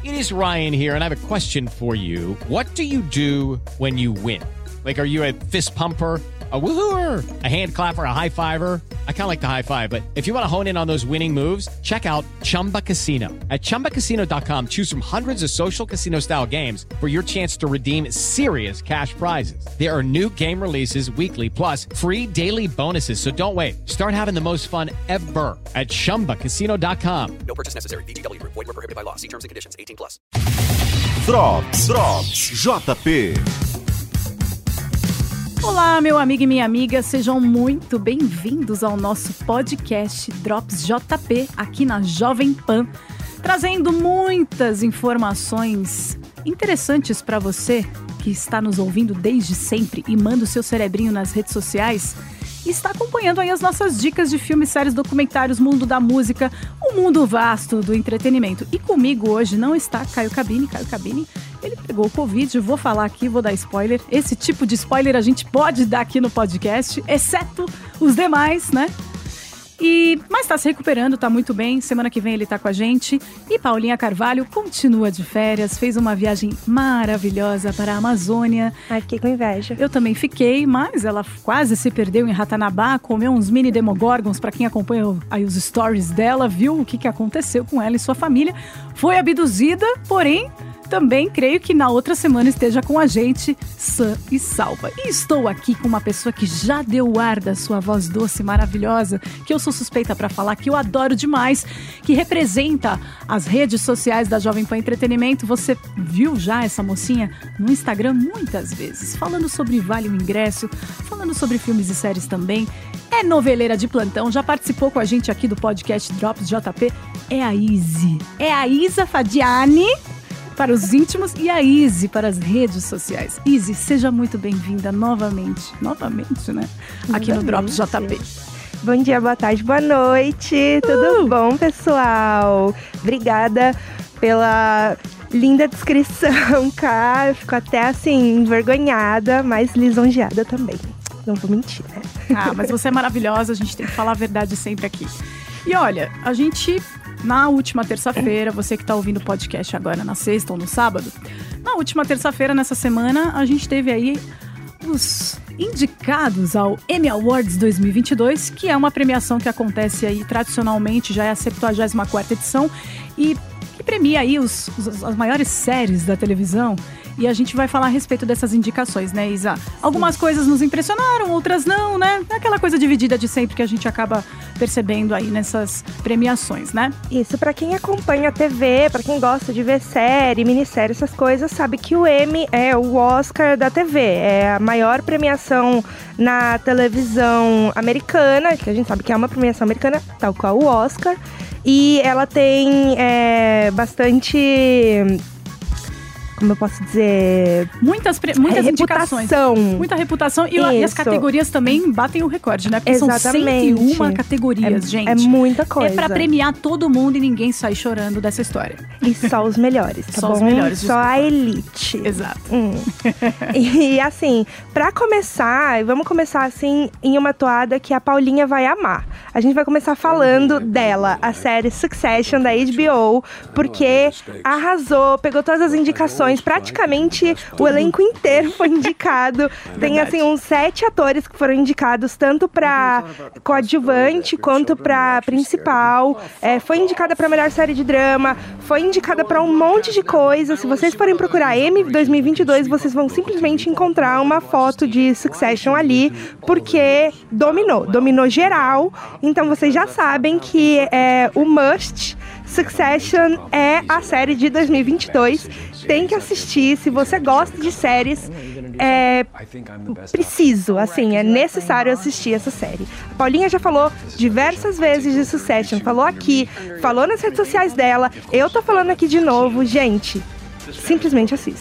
It is Ryan here, and I have a question for you. What do you do when you win? Like, are you a fist pumper, a woohooer, a hand clapper, a high fiver? I kind of like the high five, but if you want to hone in on those winning moves, check out Chumba Casino. At ChumbaCasino.com, choose from hundreds of social casino style games for your chance to redeem serious cash prizes. There are new game releases weekly, plus free daily bonuses. So don't wait. Start having the most fun ever at ChumbaCasino.com. No purchase necessary. VGW Group. Void where prohibited by law. See terms and conditions. 18+. Drops JP. Olá, meu amigo e minha amiga, sejam muito bem-vindos ao nosso podcast Drops JP, aqui na Jovem Pan, trazendo muitas informações interessantes para você que está nos ouvindo desde sempre e manda o seu cerebrinho nas redes sociais e está acompanhando aí as nossas dicas de filmes, séries, documentários, mundo da música, o mundo vasto do entretenimento. E comigo hoje não está Caio Cabini. Ele pegou o Covid, vou falar aqui, vou dar spoiler. Esse tipo de spoiler a gente pode dar aqui no podcast, exceto os demais, né? Mas tá se recuperando, tá muito bem. Semana que vem ele tá com a gente. E Paulinha Carvalho continua de férias, fez uma viagem maravilhosa para a Amazônia. Ai, fiquei com inveja. Eu também fiquei, mas ela quase se perdeu em Ratanabá, comeu uns mini demogorgons. Pra quem acompanha aí os stories dela, viu o que aconteceu com ela e sua família. Foi abduzida, porém também creio que na outra semana esteja com a gente, sã e salva. E estou aqui com uma pessoa que já deu o ar da sua voz doce, maravilhosa, que eu sou suspeita para falar, que eu adoro demais, que representa as redes sociais da Jovem Pan Entretenimento. Você viu já essa mocinha no Instagram muitas vezes, falando sobre Vale o Ingresso, falando sobre filmes e séries também. É noveleira de plantão, já participou com a gente aqui do podcast Drops JP. É a Izzy. É a Isa Fadiani para os íntimos e a Izzy para as redes sociais. Izzy, seja muito bem-vinda novamente, né? Aqui no Drops JP. Bom dia, boa tarde, boa noite. Tudo bom, pessoal? Obrigada pela linda descrição, cara. Eu fico até assim, envergonhada, mas lisonjeada também. Não vou mentir, né? Ah, mas você é maravilhosa, a gente tem que falar a verdade sempre aqui. E olha, a gente, na última terça-feira, você que está ouvindo o podcast agora na sexta ou no sábado, na última terça-feira, nessa semana, a gente teve aí os indicados ao Emmy Awards 2022, que é uma premiação que acontece aí tradicionalmente, já é a 74ª edição, e que premia aí as maiores séries da televisão. E a gente vai falar a respeito dessas indicações, né, Isa? Algumas coisas nos impressionaram, outras não, né? É aquela coisa dividida de sempre que a gente acaba percebendo aí nessas premiações, né? Isso, pra quem acompanha a TV, pra quem gosta de ver série, minissérie, essas coisas, sabe que o Emmy é o Oscar da TV. É a maior premiação na televisão americana, que a gente sabe que é uma premiação americana, tal qual o Oscar. E ela tem bastante... como eu posso dizer... Muitas indicações. Muita reputação. E as categorias também batem o recorde, né? Porque exatamente. São 101 categorias, gente. É muita coisa. É pra premiar todo mundo e ninguém sai chorando dessa história. E só os melhores, tá só bom? Os melhores, só a elite. Exato. E assim, pra começar, vamos começar assim em uma toada que a Paulinha vai amar. A gente vai começar falando dela, a série Succession da HBO, porque arrasou, pegou todas as indicações. Praticamente o elenco inteiro foi indicado. Tem assim uns 7 atores que foram indicados, tanto para coadjuvante quanto para principal. Foi indicada para melhor série de drama, foi indicada para um monte de coisa. Se vocês forem procurar Emmy 2022, vocês vão simplesmente encontrar uma foto de Succession ali, porque dominou geral. Então vocês já sabem que o must Succession é a série de 2022. Tem que assistir, se você gosta de séries, preciso, assim, é necessário assistir essa série. A Paulinha já falou diversas vezes de Succession, falou aqui, falou nas redes sociais dela, eu tô falando aqui de novo, gente, simplesmente assistam.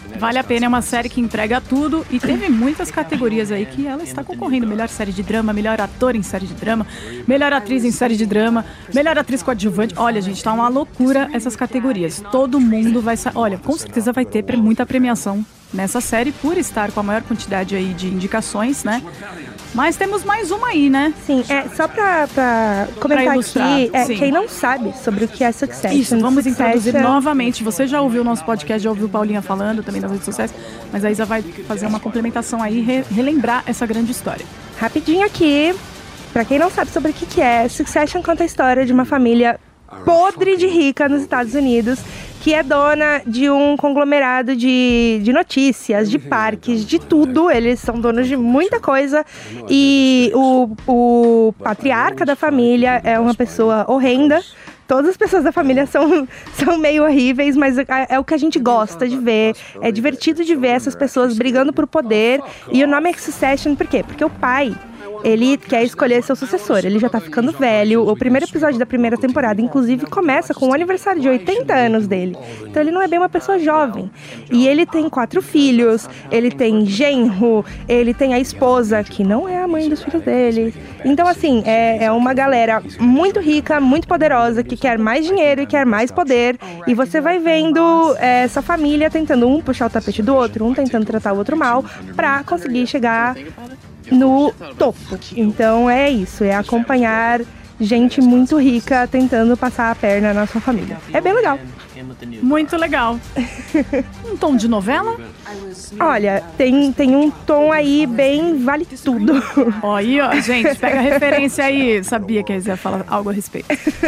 Vale a pena, é uma série que entrega tudo e teve muitas categorias aí que ela está concorrendo. Melhor série de drama, melhor ator em série de drama, melhor atriz em série de drama, melhor atriz coadjuvante. Olha, gente, tá uma loucura essas categorias. Todo mundo vai... Olha, com certeza vai ter muita premiação nessa série por estar com a maior quantidade aí de indicações, né? Mas temos mais uma aí, né? Sim, só pra comentar aqui, sim. Quem não sabe sobre o que é Succession. Isso, vamos introduzir novamente. Você já ouviu o nosso podcast, já ouviu Paulinha falando também nas redes sociais, mas a Isa vai fazer uma complementação aí, relembrar essa grande história. Rapidinho aqui, pra quem não sabe sobre o que é, Succession conta a história de uma família podre de rica nos Estados Unidos, que é dona de um conglomerado de notícias, de parques, de tudo. Eles são donos de muita coisa. E o patriarca da família é uma pessoa horrenda. Todas as pessoas da família são meio horríveis, mas é o que a gente gosta de ver. É divertido de ver essas pessoas brigando por poder. E o nome é Succession por quê? Porque o pai... ele quer escolher seu sucessor, ele já tá ficando velho. O primeiro episódio da primeira temporada, inclusive, começa com o aniversário de 80 anos dele. Então ele não é bem uma pessoa jovem. E ele tem 4 filhos, ele tem genro, ele tem a esposa, que não é a mãe dos filhos dele. Então, assim, é uma galera muito rica, muito poderosa, que quer mais dinheiro e quer mais poder. E você vai vendo essa família tentando um puxar o tapete do outro, um tentando tratar o outro mal, pra conseguir chegar no topo. Então é isso, é acompanhar gente muito rica tentando passar a perna na sua família. É bem legal. Muito legal. Um tom de novela? Olha, tem um tom aí bem vale tudo. Aí, ó, gente, pega a referência aí. Sabia que eles iam falar algo a respeito.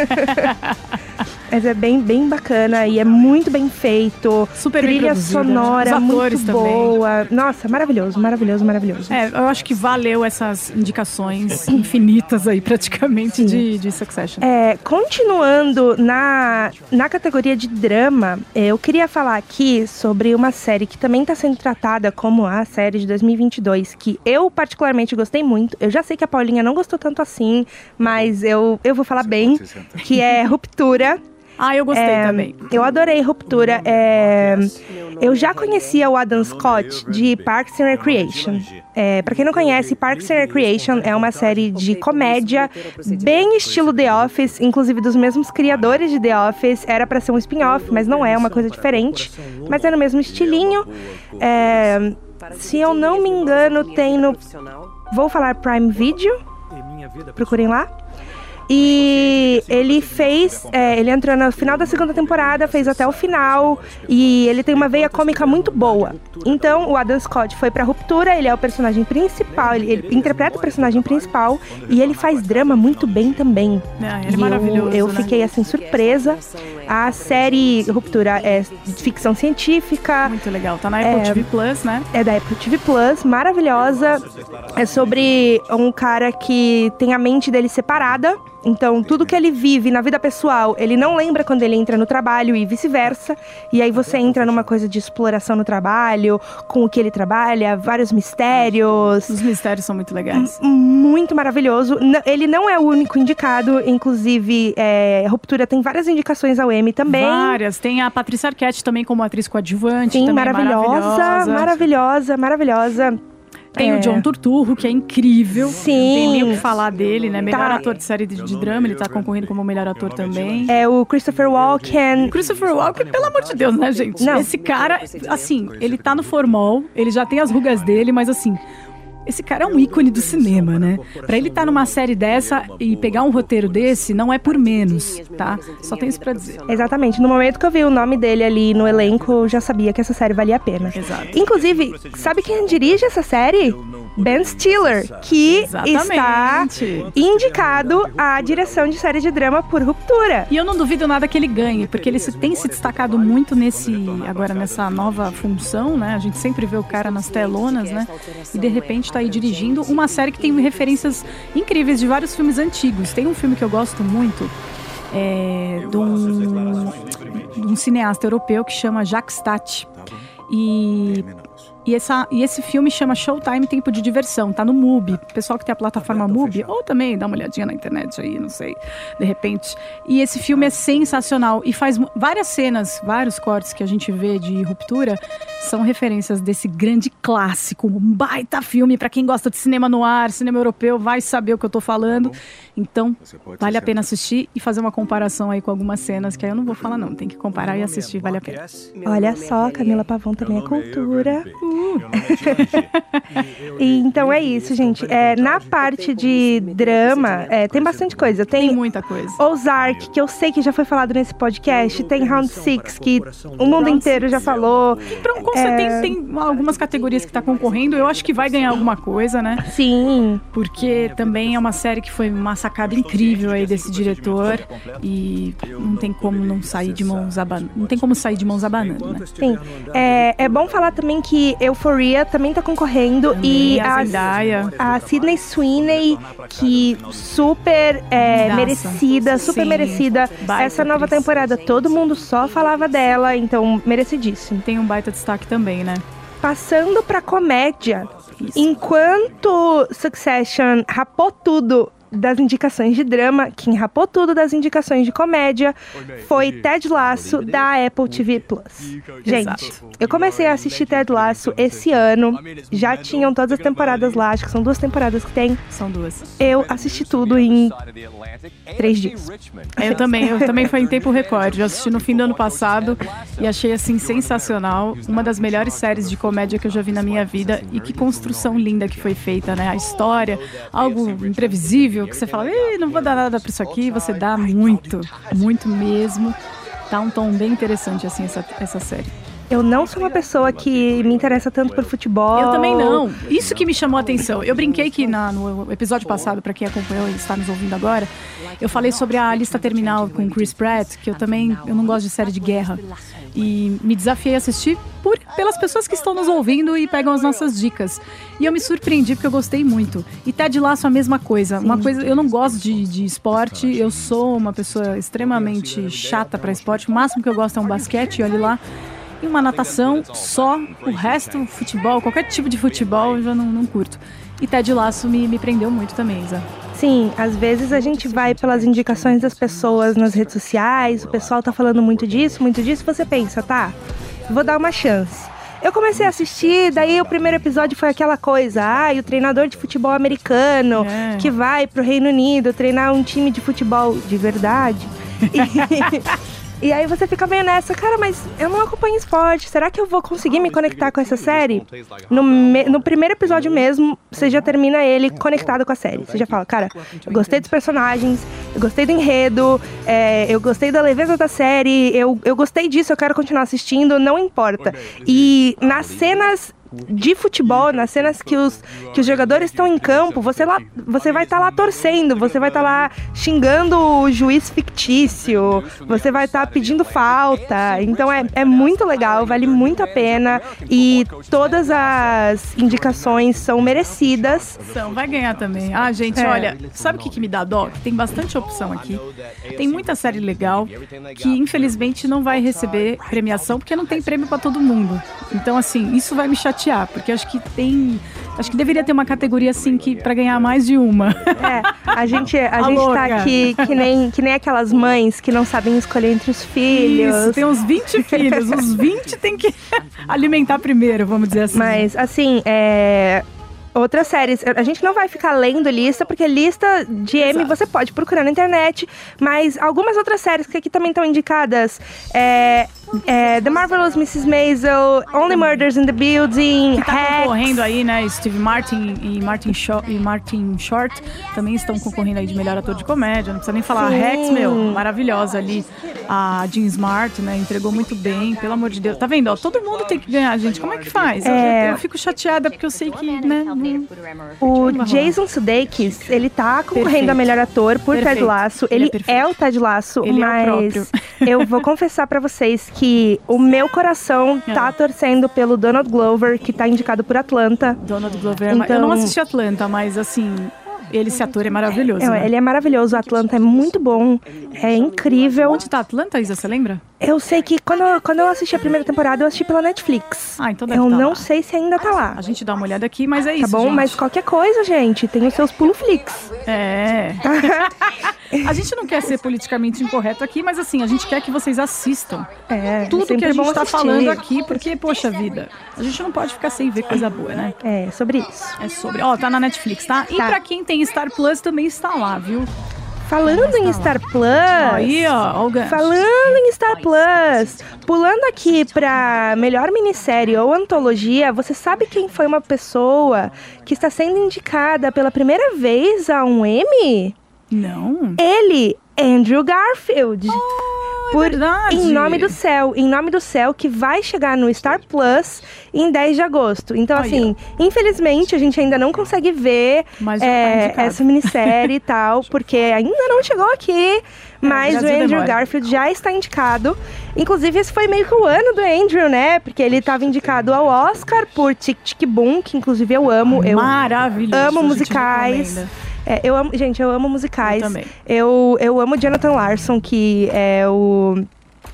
Mas é bem bacana e é muito bem feito. Super bem trilha produzida, sonora né? Os atores muito também. boa. Nossa, maravilhoso. Eu acho que valeu essas indicações infinitas aí, praticamente, de Succession. Continuando na categoria de drama, eu queria falar aqui sobre uma série que também está sendo tratada como a série de 2022, que eu particularmente gostei muito. Eu já sei que a Paulinha não gostou tanto assim, mas eu vou falar bem, que é Ruptura. Ah, eu gostei também. Eu adorei Ruptura. Eu já conhecia o Adam Scott de Parks and Recreation. Pra quem não conhece, Parks and Recreation é uma série de comédia bem estilo The Office, inclusive dos mesmos criadores de The Office. Era pra ser um spin-off, mas não é, uma coisa diferente. Mas é no mesmo estilinho. Se eu não me engano, tem no... Vou falar Prime Video. Procurem lá. E ele ele entrou no final da segunda temporada, fez até o final, e ele tem uma veia cômica muito boa. Então, o Adam Scott foi pra Ruptura, ele é o personagem principal, ele interpreta o personagem principal, e ele faz drama muito bem também. Ele é maravilhoso, eu né? fiquei, assim, surpresa. A série Ruptura é ficção científica. Muito legal, tá na Apple TV Plus, né? É da Apple TV Plus, maravilhosa. É sobre um cara que tem a mente dele separada. Então, tudo que ele vive na vida pessoal, ele não lembra quando ele entra no trabalho e vice-versa. E aí você entra numa coisa de exploração no trabalho, com o que ele trabalha, vários mistérios. Os mistérios são muito legais. Muito maravilhoso. Ele não é o único indicado, inclusive, Ruptura tem várias indicações ao Emmy também. Várias. Tem a Patrícia Arquette também como atriz coadjuvante. Sim, também maravilhosa. Tem o John Turturro, que é incrível. Sim. Não tem nem o que falar dele, né? Melhor ator de série de drama, ele tá concorrendo como melhor ator também. É o Christopher Walken. Christopher Walken, pelo amor de Deus, né, gente? Não. Esse cara, assim, ele tá no formol, ele já tem as rugas dele, mas assim... Esse cara é um ícone do cinema, né? Pra ele estar numa série dessa e pegar um roteiro desse, não é por menos, tá? Só tem isso pra dizer. Exatamente. No momento que eu vi o nome dele ali no elenco, eu já sabia que essa série valia a pena. Exato. Inclusive, sabe quem dirige essa série? Ben Stiller, que está indicado à direção de série de drama por Ruptura. E eu não duvido nada que ele ganhe, porque ele tem se destacado muito agora nessa nova função, né? A gente sempre vê o cara nas telonas, né? E de repente tá aí dirigindo uma série que tem referências incríveis de vários filmes antigos. Tem um filme que eu gosto muito, de um cineasta europeu que chama Jacques Tati. E esse filme chama Showtime, Tempo de Diversão, tá no MUBI. O pessoal que tem a plataforma MUBI, ou também dá uma olhadinha na internet aí, não sei, de repente. E esse filme é sensacional e faz várias cenas, vários cortes que a gente vê de Ruptura, são referências desse grande clássico, um baita filme. Pra quem gosta de cinema noir, cinema europeu, vai saber o que eu tô falando. Então, vale a pena assistir e fazer uma comparação aí com algumas cenas, que aí eu não vou falar não, tem que comparar e assistir, vale a pena. Olha só, Camila Pavão também é cultura. E então é isso, gente. Na parte de drama, tem bastante coisa. Tem muita coisa. Ozark, que eu sei que já foi falado nesse podcast. Tem Round 6, que o mundo inteiro já falou. Tem algumas categorias que tá concorrendo. Eu acho que vai ganhar alguma coisa, né? Sim. Porque também é uma série que foi uma sacada incrível aí desse diretor. E não tem como não sair de mãos abanando. Não tem como sair de mãos abanando, né? Sim. É bom falar também que Euphoria também tá concorrendo. Também e a Zendaya. a Sydney Sweeney, que super merecida, super Sim, merecida. baita Essa nova atriz. temporada, todo mundo só falava dela, então merecidíssimo. Tem um baita destaque também, né? Passando pra comédia, enquanto Succession rapou tudo das indicações de drama, quem rapou tudo das indicações de comédia foi Ted Lasso, da Apple TV+. Gente, eu comecei a assistir Ted Lasso esse ano, já tinham todas as temporadas lá, acho que são 2 temporadas que tem. São 2. Eu assisti tudo em 3 dias. Eu também foi em tempo recorde. Eu assisti no fim do ano passado e achei, assim, sensacional. Uma das melhores séries de comédia que eu já vi na minha vida. E que construção linda que foi feita, né? A história, algo imprevisível, que você fala, não vou dar nada pra isso aqui. Você dá muito, muito mesmo. Tá um tom bem interessante, assim, essa série. Eu não sou uma pessoa que me interessa tanto por futebol. Eu também não. Isso que me chamou a atenção. Eu brinquei que no episódio passado, pra quem acompanhou e está nos ouvindo agora, eu falei sobre a lista terminal com Chris Pratt, que eu não gosto de série de guerra. E me desafiei a assistir pelas pessoas que estão nos ouvindo e pegam as nossas dicas. E eu me surpreendi porque eu gostei muito. E Ted Lasso a mesma coisa. Eu não gosto de esporte, eu sou uma pessoa extremamente chata pra esporte. O máximo que eu gosto é um basquete, olha lá. E uma natação só, o resto, futebol, qualquer tipo de futebol eu já não curto. E Ted Lasso me prendeu muito também, Isa. Sim, às vezes a gente vai pelas indicações das pessoas nas redes sociais, o pessoal tá falando muito disso, você pensa, tá, vou dar uma chance. Eu comecei a assistir, daí o primeiro episódio foi aquela coisa, o treinador de futebol americano que vai pro Reino Unido treinar um time de futebol de verdade. E aí você fica meio nessa, cara, mas eu não acompanho esporte, será que eu vou conseguir me conectar com essa série? No primeiro episódio mesmo, você já termina ele conectado com a série. Você já fala, cara, eu gostei dos personagens, eu gostei do enredo, eu gostei da leveza da série, eu gostei disso, eu quero continuar assistindo, não importa. E nas cenas de futebol, nas cenas que os jogadores estão em campo, você vai estar lá torcendo, você vai estar lá xingando o juiz fictício, você vai estar pedindo falta. Então é muito legal, vale muito a pena e todas as indicações são merecidas. Vai ganhar também. Gente, olha, sabe o que me dá dó? Tem bastante opção aqui. Tem muita série legal que infelizmente não vai receber premiação porque não tem prêmio pra todo mundo. Então, assim, isso vai me chatear. Porque acho que deveria ter uma categoria assim pra ganhar mais de uma. A gente tá aqui que nem aquelas mães que não sabem escolher entre os filhos. Isso, tem uns 20 filhos, os 20 tem que alimentar primeiro, vamos dizer assim. Mas, assim, outras séries, a gente não vai ficar lendo lista, porque lista de M você pode procurar na internet, mas algumas outras séries que aqui também estão indicadas, The Marvelous Mrs. Maisel, Only Murders in the Building, que tá concorrendo aí, né? Steve Martin e Martin Short também estão concorrendo aí de melhor ator de comédia. Não precisa nem falar. A Rex, maravilhosa ali. A Jean Smart, né? Entregou muito bem, pelo amor de Deus. Tá vendo? Ó, todo mundo tem que ganhar, gente. Como é que faz? Eu fico chateada porque eu sei que, né? O Jason Sudeikis, ele tá concorrendo a melhor ator por Ted Lasso. Ele é o Ted Lasso, mas eu vou confessar pra vocês que o meu coração tá torcendo pelo Donald Glover, que tá indicado por Atlanta. Donald Glover, então, eu não assisti Atlanta, mas assim, esse ator é maravilhoso. Ele é maravilhoso, o Atlanta é muito bom, é incrível. Onde tá Atlanta, Isa, você lembra? Eu sei que quando eu assisti a primeira temporada, eu assisti pela Netflix. Então deve Eu tá não lá. sei se ainda tá lá. A gente dá uma olhada aqui, mas é isso, Tá bom? gente. Mas qualquer coisa, gente, tem os seus puloflix. A gente não quer ser politicamente incorreto aqui, mas assim, a gente quer que vocês assistam tudo que sempre a gente bom tá assistir. falando aqui, porque, poxa vida, a gente não pode ficar sem ver coisa boa, né? É, sobre isso. É sobre... Ó, tá na Netflix, tá? E Tá. pra quem tem Star Plus, também está lá, viu? Falando em Star Plus... Aí, ó, o gancho. Falando em Star Plus, pulando aqui pra melhor minissérie ou antologia, você sabe quem foi uma pessoa que está sendo indicada pela primeira vez a um Emmy? Não. Ele, Andrew Garfield. verdade. Em Nome do Céu, que vai chegar no Star Plus em 10 de agosto. Então, Aí, assim, infelizmente, a gente ainda não consegue ver Mas já tá indicado. essa minissérie e tal, porque ainda não chegou aqui. Mas o Brasil Andrew demora. Garfield já está indicado. Inclusive, esse foi meio que o ano do Andrew, né? Porque ele estava indicado ao Oscar por Tic Tic Boom, que inclusive eu amo. Eu Maravilhoso. amo a gente musicais. recomenda. Eu amo musicais. Eu também. Eu amo Jonathan Larson, que é o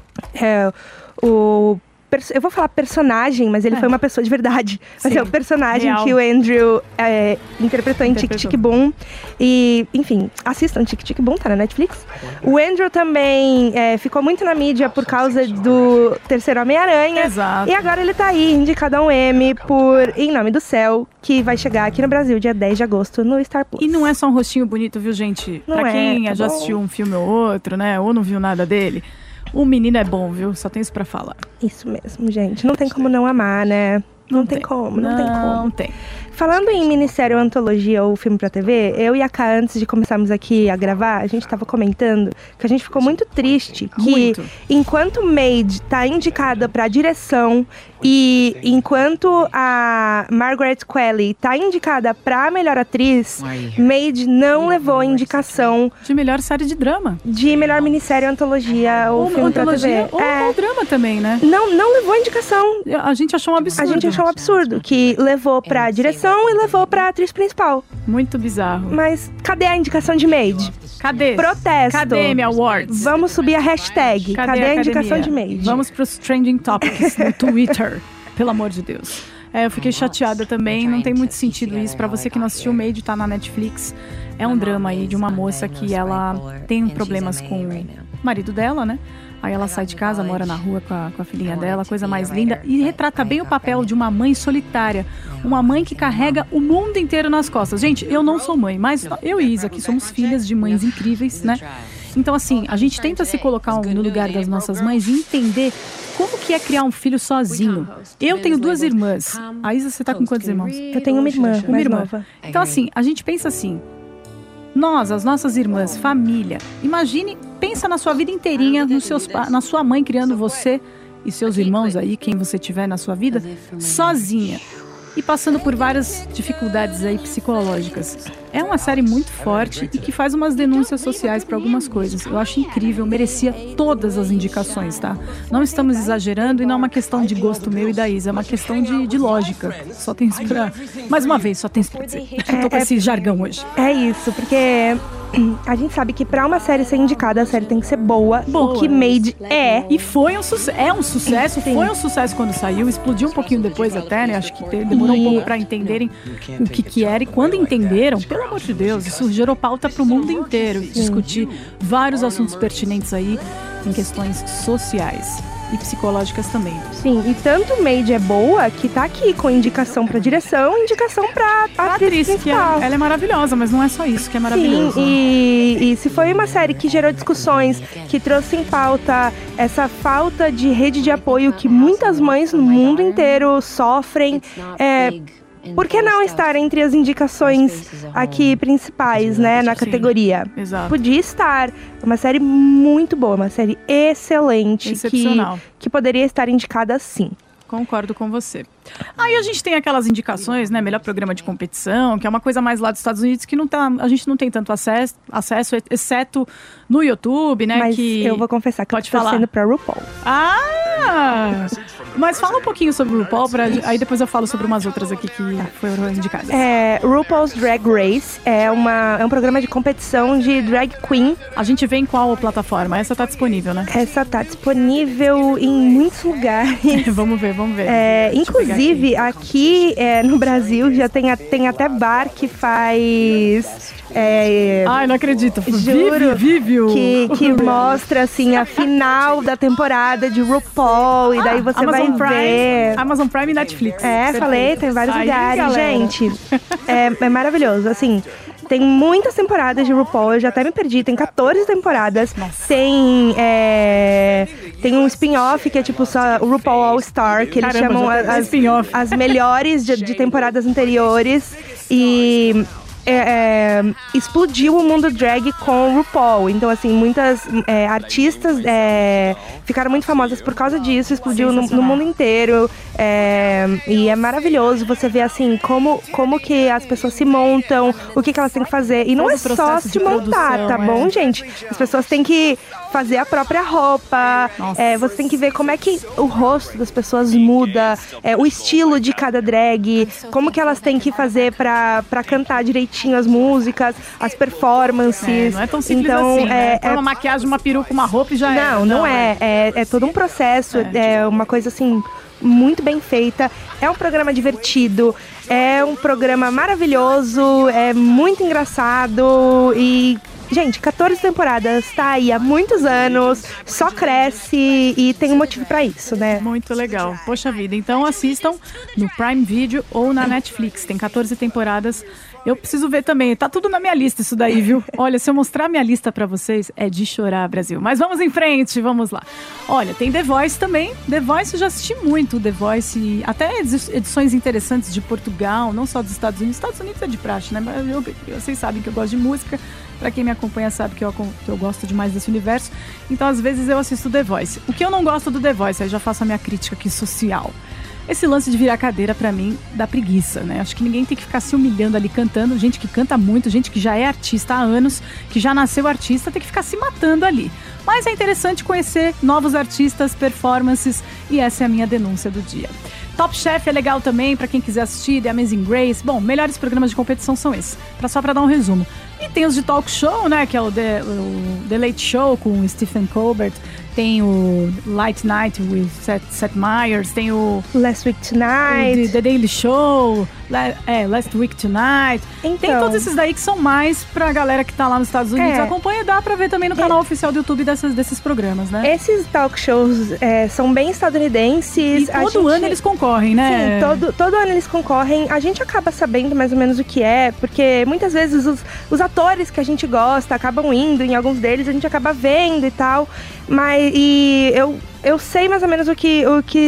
eu vou falar personagem, mas ele foi uma pessoa de verdade. Mas Sim, é o personagem real. que o Andrew interpretou em Tic Tic Boom. E, enfim, assistam Tic Tic Boom, tá na Netflix. O Andrew também ficou muito na mídia por causa do terceiro Homem-Aranha. Exato. E agora ele tá aí, indicado a um Emmy por Em Nome do Céu, que vai chegar aqui no Brasil dia 10 de agosto no Star Plus. E não é só um rostinho bonito, viu, gente? Não pra quem tá já bom. assistiu um filme ou outro, né? Ou não viu nada dele, o menino é bom, viu? Só tem isso pra falar. Isso mesmo, gente. Não tem como não amar, né? Não tem como. Não tem. Falando em minissérie ou antologia ou filme pra TV, eu e a Ká, antes de começarmos aqui a gravar, a gente tava comentando que a gente ficou muito triste que Muito. enquanto Maid tá indicada pra direção e enquanto a Margaret Qualley tá indicada pra melhor atriz, Maid não levou a indicação De melhor série de drama. de melhor minissérie, antologia ou filme pra antologia, TV. ou drama também, né? Não levou a indicação. A gente achou um absurdo. A gente achou um absurdo, que levou pra direção e levou pra atriz principal. Muito bizarro. Mas cadê a indicação de Maid? Cadê? Protesto. Cadê Emmy Awards? Vamos subir a hashtag. Cadê a indicação de Maid? Vamos pros trending topics no Twitter. Pelo amor de Deus. Eu fiquei chateada também. Não tem muito sentido isso. Pra você que não assistiu, Maid tá na Netflix. É um drama aí de uma moça que ela tem problemas com o marido dela, né? Aí ela sai de casa, mora na rua com a filhinha dela, coisa mais linda. E retrata bem o papel de uma mãe solitária. Uma mãe que carrega o mundo inteiro nas costas. Gente, eu não sou mãe, mas eu e Isa aqui somos filhas de mães incríveis, né? Então, assim, a gente tenta se colocar no lugar das nossas mães e entender como que é criar um filho sozinho. Eu tenho 2 irmãs. A Isa, você tá com quantos irmãos? Eu tenho uma irmã, Uma mais irmã. nova. Então, assim, a gente pensa assim, nós, as nossas irmãs, família, imagine, pensa na sua vida inteirinha, na sua mãe criando você e seus irmãos aí, quem você tiver na sua vida, sozinha. E passando por várias dificuldades aí psicológicas. É uma série muito forte e que faz umas denúncias sociais para algumas coisas. Eu acho incrível, merecia todas as indicações, tá? Não estamos exagerando e não é uma questão de gosto meu e da Isa, é uma questão de lógica. Só tem isso pra... Mais uma vez, só tem isso pra dizer. Eu tô com esse jargão hoje. É isso, porque a gente sabe que pra uma série ser indicada, a série tem que ser boa. Boa. O que Maid é. E foi um sucesso, é um sucesso, Sim. foi um sucesso quando saiu, explodiu um pouquinho depois até, né? Acho que demorou um pouco pra entenderem o que era. E quando entenderam, pelo amor de Deus, isso gerou pauta pro mundo inteiro. Discutir vários assuntos pertinentes aí em questões sociais e psicológicas também. Sim, e tanto Maid é boa que tá aqui com indicação pra direção e indicação pra A atriz atriz, que principal. ela é maravilhosa, mas não é só isso que é maravilhoso. Sim, e se foi uma série que gerou discussões, que trouxe em pauta essa falta de rede de apoio que muitas mães no mundo inteiro sofrem, por que não estar entre as indicações aqui principais, né, na Sim, categoria? exato. Podia estar. É uma série muito boa, uma série excelente, Excepcional. que poderia estar indicada sim. Concordo com você. Aí a gente tem aquelas indicações, né? Melhor programa de competição, que é uma coisa mais lá dos Estados Unidos que não tá, a gente não tem tanto acesso, exceto no YouTube, né? Mas que eu vou confessar que Pode eu tô falar. torcendo pra RuPaul. Ah! Mas fala um pouquinho sobre o RuPaul, aí depois eu falo sobre umas outras aqui que foram indicadas. RuPaul's Drag Race é um programa de competição de drag queen. A gente vê em qual plataforma? Essa tá disponível, né? Essa tá disponível em muitos lugares. Vamos ver. Inclusive, aqui no Brasil já tem até bar que faz... Ai, não acredito. Juro. Vívio. Que mostra, assim, a final da temporada de RuPaul. E daí você Amazon vai ver... Amazon Prime e Netflix. Falei, tem vários lugares. Galera. Gente, é maravilhoso. Assim, tem muitas temporadas de RuPaul. Eu já até me perdi. Tem 14 temporadas. Nossa. Tem um spin-off que é tipo só o RuPaul All Star. Que eles chamam as melhores de temporadas anteriores. E... explodiu o mundo drag com o RuPaul. Então, assim, muitas artistas ficaram muito famosas por causa disso. Explodiu no mundo inteiro. E é maravilhoso você ver, assim, como que as pessoas se montam, o que elas têm que fazer. E não é só se montar, tá bom, gente? As pessoas têm que fazer a própria roupa. Você tem que ver como é que o rosto das pessoas muda, o estilo de cada drag, como que elas têm que fazer pra cantar direitinho as músicas, as performances. Não é tão simples assim, né? Uma maquiagem, uma peruca, uma roupa e já Não é. É todo um processo, uma coisa assim muito bem feita. É um programa divertido, é um programa maravilhoso, é muito engraçado e... Gente, 14 temporadas, tá aí há muitos anos, só cresce e tem um motivo pra isso, né? Muito legal. Poxa vida, então assistam no Prime Video ou na Netflix. Tem 14 temporadas. Eu preciso ver também, tá tudo na minha lista isso daí, viu? Olha, se eu mostrar minha lista pra vocês, é de chorar, Brasil. Mas vamos em frente, vamos lá. Olha, tem The Voice também. The Voice, eu já assisti muito The Voice, até edições interessantes de Portugal, não só dos Estados Unidos. Estados Unidos é de praxe, né? Mas vocês sabem que eu gosto de música. Pra quem me acompanha sabe que eu gosto demais desse universo. Então, às vezes, eu assisto The Voice. O que eu não gosto do The Voice, aí já faço a minha crítica aqui social. Esse lance de virar cadeira, pra mim, dá preguiça, né? Acho que ninguém tem que ficar se humilhando ali cantando. Gente que canta muito, gente que já é artista há anos, que já nasceu artista, tem que ficar se matando ali. Mas é interessante conhecer novos artistas, performances, e essa é a minha denúncia do dia. Top Chef é legal também, pra quem quiser assistir, The Amazing Grace. Bom, melhores programas de competição são esses, só pra dar um resumo. E tem os de talk show, né, que é o The Late Show com o Stephen Colbert. Tem o Late Night with Seth Meyers, tem o Last Week Tonight, The Daily Show, Last Week Tonight. Então, tem todos esses daí que são mais pra galera que tá lá nos Estados Unidos. Acompanha, dá pra ver também no canal oficial do YouTube desses programas, né? Esses talk shows são bem estadunidenses. E todo ano eles concorrem, né? Sim, todo ano eles concorrem. A gente acaba sabendo mais ou menos o que é, porque muitas vezes os atores que a gente gosta acabam indo em alguns deles, a gente acaba vendo e tal. Mas eu sei mais ou menos o que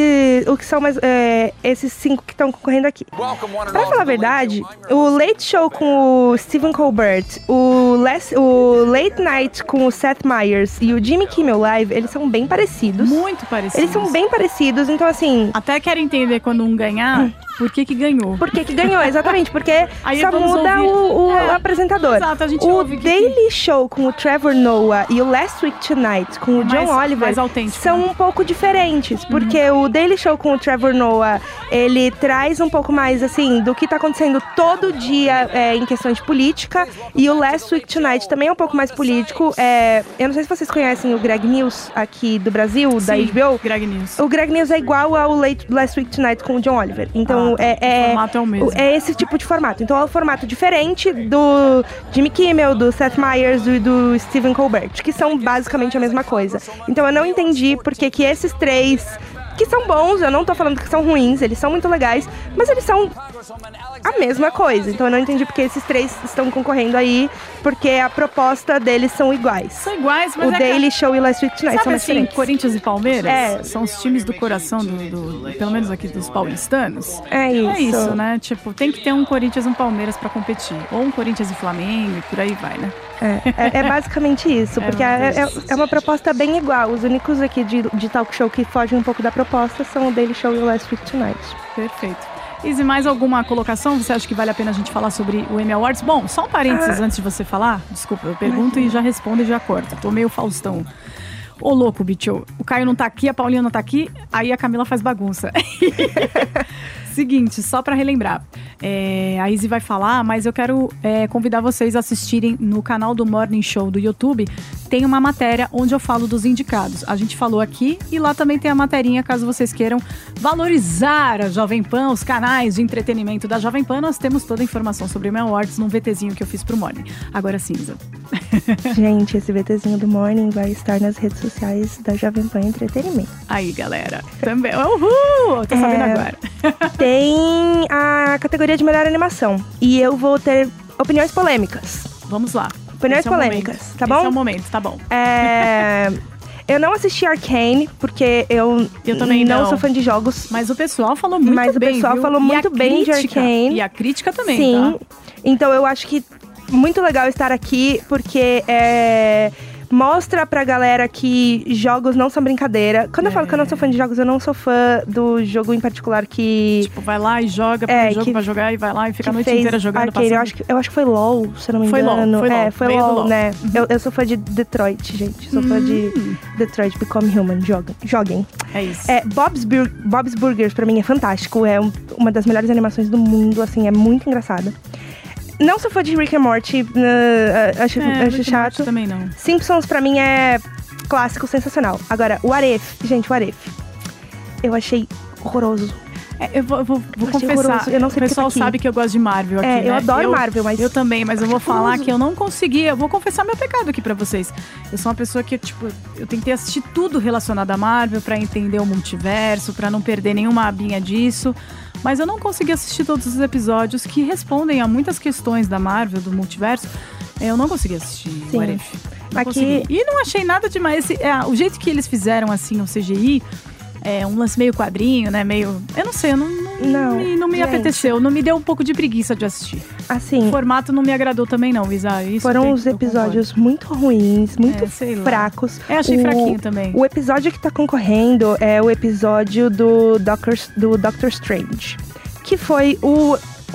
são esses 5 que estão concorrendo aqui. Pra falar a verdade, o Late Show com o Stephen Colbert, o Late Night com o Seth Meyers e o Jimmy Kimmel Live, eles são bem parecidos. Muito parecidos. Eles são bem parecidos, então assim... Até quero entender quando um ganhar, por que ganhou. Por que ganhou, exatamente, porque aí só muda o apresentador. Exato, a gente o ouve Daily Show com o Trevor Noah e o Last Week Tonight com o John Oliver mais autêntico, são um pouco diferentes, porque o Daily Show com o Trevor Noah, ele traz um pouco mais, assim, do que tá acontecendo todo dia em questões de política, e o Last Week Tonight também é um pouco mais político. Eu não sei se vocês conhecem o Greg News aqui do Brasil, da HBO. Greg News. O Greg News é igual ao Last Week Tonight com o John Oliver. Então, o formato é o mesmo. É esse tipo de formato. Então, é um formato diferente do Jimmy Kimmel, do Seth Meyers e do Stephen Colbert, que são basicamente a mesma coisa. Então, eu não entendi porque que esses 3, que são bons, eu não tô falando que são ruins, eles são muito legais, mas eles são a mesma coisa. Então eu não entendi porque esses 3 estão concorrendo aí, porque a proposta deles são iguais. São iguais, mas o Daily Show e o Last Week Tonight são diferentes. Corinthians e Palmeiras são os times do coração, pelo menos aqui dos paulistanos. É isso. É isso, né? Tipo, tem que ter um Corinthians e um Palmeiras pra competir. Ou um Corinthians e Flamengo, e por aí vai, né? É basicamente isso, porque é uma proposta bem igual. Os únicos aqui de talk show que fogem um pouco da proposta são o Daily Show e o Last Week Tonight. Perfeito. Izzy, mais alguma colocação? Você acha que vale a pena a gente falar sobre o Emmy Awards? Bom, só um parênteses antes de você falar. Desculpa, eu pergunto e já respondo e já corto. Tô meio Faustão. Ô, louco, bicho, o Caio não tá aqui, a Paulinha não tá aqui, aí a Camila faz bagunça. Seguinte, só pra relembrar, a Izzy vai falar, mas eu quero convidar vocês a assistirem no canal do Morning Show do YouTube. Tem uma matéria onde eu falo dos indicados. A gente falou aqui e lá também tem a materinha, caso vocês queiram valorizar a Jovem Pan, os canais de entretenimento da Jovem Pan. Nós temos toda a informação sobre o meu Awards num VTzinho que eu fiz pro Morning. Agora sim, Isa. Gente, esse VTzinho do Morning vai estar nas redes sociais da Jovem Pan Entretenimento. Aí, galera. Também. Uhul! Tô sabendo agora. Tem a categoria de melhor animação. E eu vou ter opiniões polêmicas. Vamos lá. Opiniões polêmicas, tá bom? Esse é o momento, tá bom. Eu não assisti Arcane, porque eu também não sou fã de jogos. Mas o pessoal falou muito bem, Mas o pessoal viu? falou muito bem de Arcane. E a crítica também, Sim. tá? Então eu acho que muito legal estar aqui, porque mostra pra galera que jogos não são brincadeira. Quando eu falo que eu não sou fã de jogos, eu não sou fã do jogo em particular que... Tipo, vai lá e joga, jogo vai jogar e vai lá e fica a noite inteira jogando. Arcane. Eu acho que foi LOL, se eu não me engano. Foi LOL, né? Eu sou fã de Detroit, gente. Sou fã de Detroit, Become Human. Joguem. É isso. Bob's Burgers, pra mim, é fantástico. É uma das melhores animações do mundo, assim, é muito engraçada. Não sou fã de Rick and Morty, acho chato. Também não. Simpsons, pra mim, é clássico, sensacional. Agora, What If, gente, What If. Eu achei horroroso. Eu vou confessar, eu não sei o pessoal sabe que eu gosto de Marvel aqui, né? Eu adoro Marvel, mas... Eu também, mas eu vou falar que eu não consegui, eu vou confessar meu pecado aqui pra vocês. Eu sou uma pessoa que, eu tentei assistir tudo relacionado a Marvel pra entender o multiverso, pra não perder nenhuma abinha disso, mas eu não consegui assistir todos os episódios que respondem a muitas questões da Marvel, do multiverso. Eu não consegui assistir What If. Não consegui. E não achei nada demais. O jeito que eles fizeram, assim, o CGI... um lance meio quadrinho, né? Meio... Eu não sei, não me apeteceu. Não me deu um pouco de preguiça de assistir. Assim... O formato não me agradou também, não, Isa. Foram uns episódios muito ruins, muito fracos. Achei fraquinho também. O episódio que tá concorrendo é o episódio do Doctor Strange. Que foi o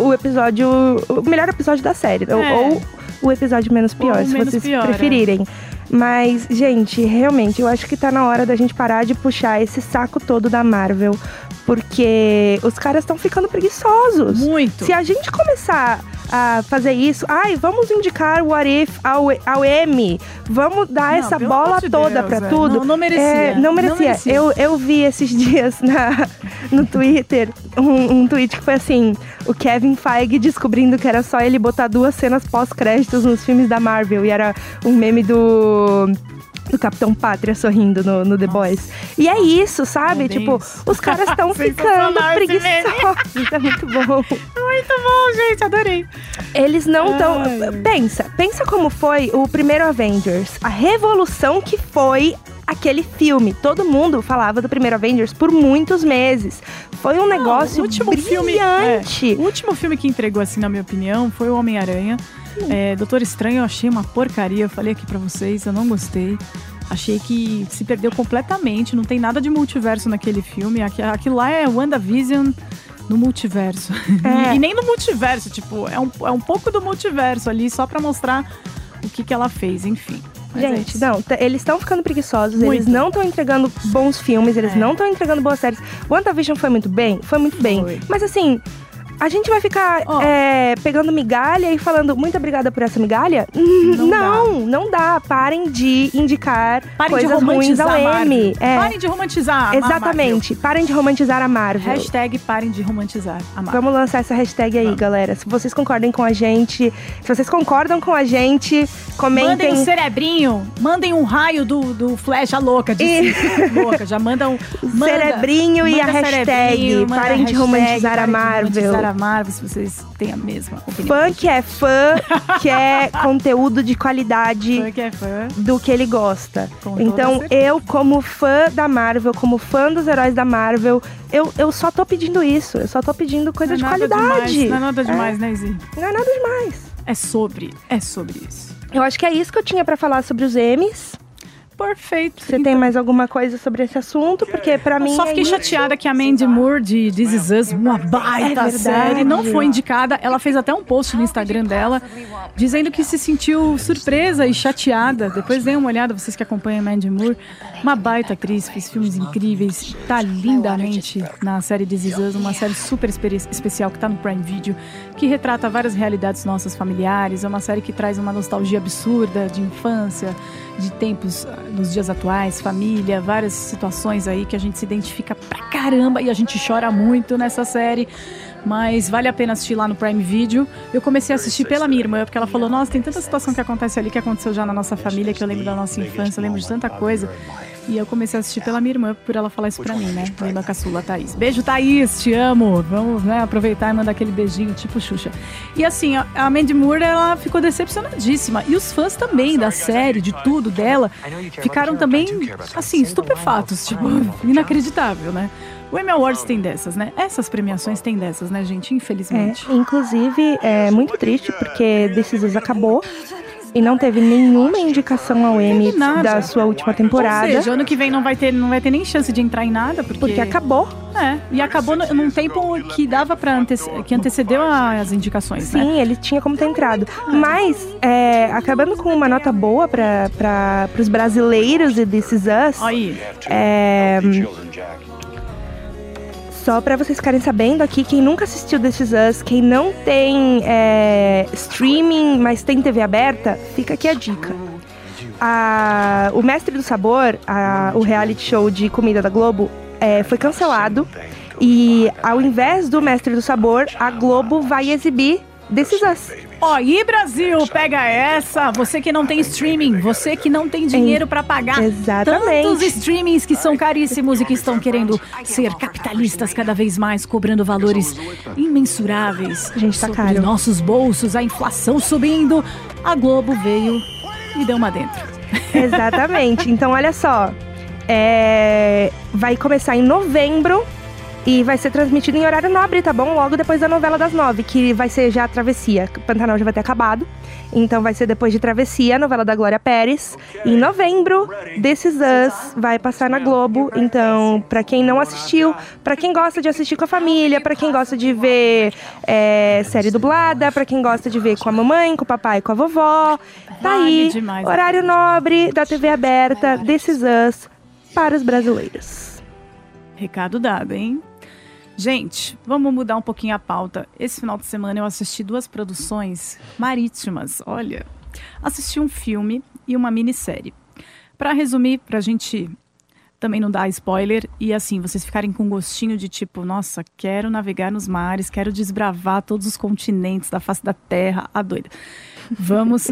melhor episódio da série. Ou o episódio menos pior, se vocês preferirem. Mas, gente, realmente, eu acho que tá na hora da gente parar de puxar esse saco todo da Marvel. Porque os caras estão ficando preguiçosos. Muito. Se a gente começar a fazer isso, vamos indicar o What If ao Emmy. Vamos dar essa bola toda pra tudo. Não merecia. Não merecia. Eu vi esses dias no Twitter um tweet que foi assim: o Kevin Feige descobrindo que era só ele botar 2 cenas pós-créditos nos filmes da Marvel. E era um meme do Capitão Pátria sorrindo no The Boys. E é isso, sabe? Tipo, os caras estão ficando preguiçosos. É muito bom. Muito bom, gente. Adorei. Eles não estão... Pensa como foi o primeiro Avengers. A revolução que foi aquele filme. Todo mundo falava do primeiro Avengers por muitos meses. Foi um negócio brilhante. O último filme que entregou, assim, na minha opinião, foi o Homem-Aranha. Doutor Estranho eu achei uma porcaria. Eu falei aqui pra vocês, eu não gostei. Achei que se perdeu completamente. Não tem nada de multiverso naquele filme. Aquilo lá é WandaVision no multiverso. E nem no multiverso, tipo, é um pouco do multiverso ali, só pra mostrar o que ela fez, enfim. Mas gente, eles estão ficando preguiçosos, eles não estão entregando bons filmes, eles não estão entregando boas séries. WandaVision foi muito bem? Foi muito bem. Mas assim... A gente vai ficar pegando migalha e falando muito obrigada por essa migalha? Não dá. Parem de indicar coisas ruins ao Emmy. Parem de romantizar a Exatamente. Marvel. Parem de romantizar a Marvel. Hashtag parem de romantizar a Marvel. Vamos lançar essa hashtag aí, galera. Se vocês concordam com a gente, comentem. Mandem um cerebrinho, mandem um raio do Flecha louca. Louca, já manda um... Cerebrinho e a hashtag. Parem de romantizar a Marvel. A Marvel, se vocês têm a mesma opinião. Fã que é fã, quer conteúdo de qualidade do que ele gosta. Então, eu, como fã da Marvel, como fã dos heróis da Marvel, eu só tô pedindo isso. Eu só tô pedindo coisa de qualidade. Não é nada demais, né, Izzy? Não é nada demais. É sobre isso. Eu acho que é isso que eu tinha pra falar sobre os Emmys. Perfeito. Você tem mais alguma coisa sobre esse assunto? Porque pra mim só fiquei chateada que a Mandy Moore de This Is Us, uma baita série, não foi indicada. Ela fez até um post no Instagram dela, dizendo que se sentiu surpresa e chateada. Depois deem uma olhada, vocês que acompanham a Mandy Moore. Uma baita atriz, fez filmes incríveis, tá lindamente na série This Is Us, uma série super especial que tá no Prime Video, que retrata várias realidades nossas familiares. É uma série que traz uma nostalgia absurda de infância, de tempos nos dias atuais, família, várias situações aí que a gente se identifica pra caramba e a gente chora muito nessa série, mas vale a pena assistir lá no Prime Video. Eu comecei a assistir pela minha irmã, porque ela falou, nossa, tem tanta situação que acontece ali, que aconteceu já na nossa família, que eu lembro da nossa infância, eu lembro de tanta coisa. E eu comecei a assistir pela minha irmã, por ela falar isso pra mim, né? Minha irmã caçula, Thaís. Beijo, Thaís, te amo. Vamos, né, aproveitar e mandar aquele beijinho, tipo Xuxa. E assim, a Mandy Moore, ela ficou decepcionadíssima. E os fãs também da série, de tudo dela, ficaram também, assim, estupefatos. Tipo, inacreditável, né? O Emmy Awards tem dessas, né? Essas premiações tem dessas, né, gente? Infelizmente. Inclusive, é muito triste, porque This Is Us acabou. E não teve nenhuma indicação ao Emmy da sua última temporada. Ou seja, ano que vem não vai ter nem chance de entrar em nada, porque acabou. E acabou num tempo que dava que antecedeu as indicações, Sim, né? Ele tinha como ter entrado. Mas, acabando com uma nota boa para os brasileiros de This Is Us, aí. Só pra vocês ficarem sabendo aqui, quem nunca assistiu This Is Us, quem não tem streaming, mas tem TV aberta, fica aqui a dica. O Mestre do Sabor, o reality show de comida da Globo, foi cancelado. E ao invés do Mestre do Sabor, a Globo vai exibir This Is Us. E Brasil, pega essa, você que não tem streaming, você que não tem dinheiro pra pagar tantos streamings que são caríssimos e que estão querendo ser capitalistas cada vez mais, cobrando valores imensuráveis. Gente, tá caro. Nossos bolsos, a inflação subindo, a Globo veio e deu uma dentro. Exatamente, então olha só, vai começar em novembro. E vai ser transmitido em horário nobre, tá bom? Logo depois da novela das 9, que vai ser já a Travessia. Pantanal já vai ter acabado. Então vai ser depois de Travessia, a novela da Glória Pérez. Em novembro, This Is Us vai passar na Globo. Então, pra quem não assistiu, pra quem gosta de assistir com a família, pra quem gosta de ver série dublada, pra quem gosta de ver com a mamãe, com o papai, com a vovó, tá aí. Demais, horário nobre da TV aberta, This Is Us para os brasileiros. Recado dado, hein? Gente, vamos mudar um pouquinho a pauta. Esse final de semana eu assisti 2 produções marítimas. Olha, assisti um filme e uma minissérie. Para resumir, pra gente também não dar spoiler e assim, vocês ficarem com gostinho de tipo, nossa, quero navegar nos mares, quero desbravar todos os continentes da face da terra, a doida. Vamos,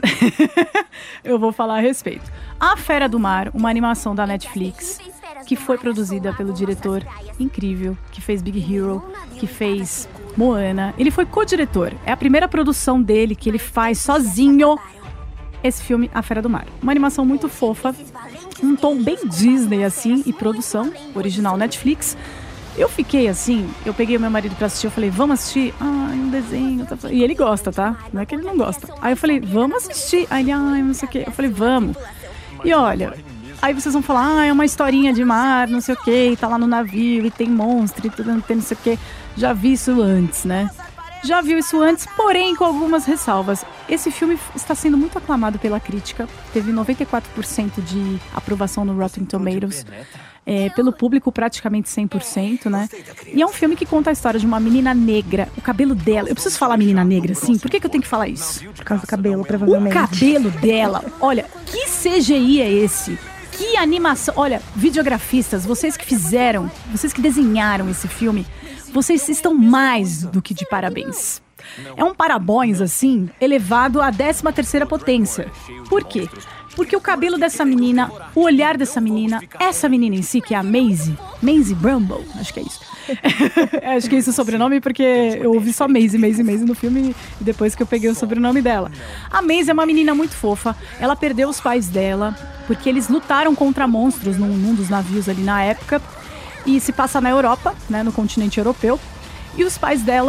eu vou falar a respeito. A Fera do Mar, uma animação da Netflix, que foi produzida pelo diretor incrível, que fez Big Hero, que fez Moana. Ele foi co-diretor. É a primeira produção dele que ele faz sozinho. Esse filme, A Fera do Mar. Uma animação muito fofa, um tom bem Disney, assim, e produção original Netflix. Eu fiquei assim, eu peguei o meu marido pra assistir, eu falei, vamos assistir? Um desenho. Tá... E ele gosta, tá? Não é que ele não gosta. Aí eu falei, vamos assistir. Aí ele, não sei o quê. Eu falei, vamos. E olha... Aí vocês vão falar, é uma historinha de mar, não sei o quê, e tá lá no navio, e tem monstro, e tudo, tem não sei o quê. Já vi isso antes, né? Já viu isso antes, porém com algumas ressalvas. Esse filme está sendo muito aclamado pela crítica, teve 94% de aprovação no Rotten Tomatoes. Pelo público praticamente 100%, né? E é um filme que conta a história de uma menina negra, o cabelo dela... Eu preciso falar menina negra, sim? Por que eu tenho que falar isso? Por causa do cabelo, provavelmente. O cabelo dela, olha, que CGI é esse? Que animação! Olha, videografistas, vocês que fizeram, vocês que desenharam esse filme, vocês estão mais do que de parabéns. É um parabéns, assim, elevado à 13ª potência. Por quê? Porque o cabelo dessa menina, o olhar dessa menina, essa menina em si, que é a Maisie Bramble, acho que é isso. Acho que é esse o sobrenome, porque eu ouvi só Maisie no filme, e depois que eu peguei o sobrenome dela. A Maisie é uma menina muito fofa, ela perdeu os pais dela, porque eles lutaram contra monstros num dos navios ali na época, e se passa na Europa, né, no continente europeu, e os pais dela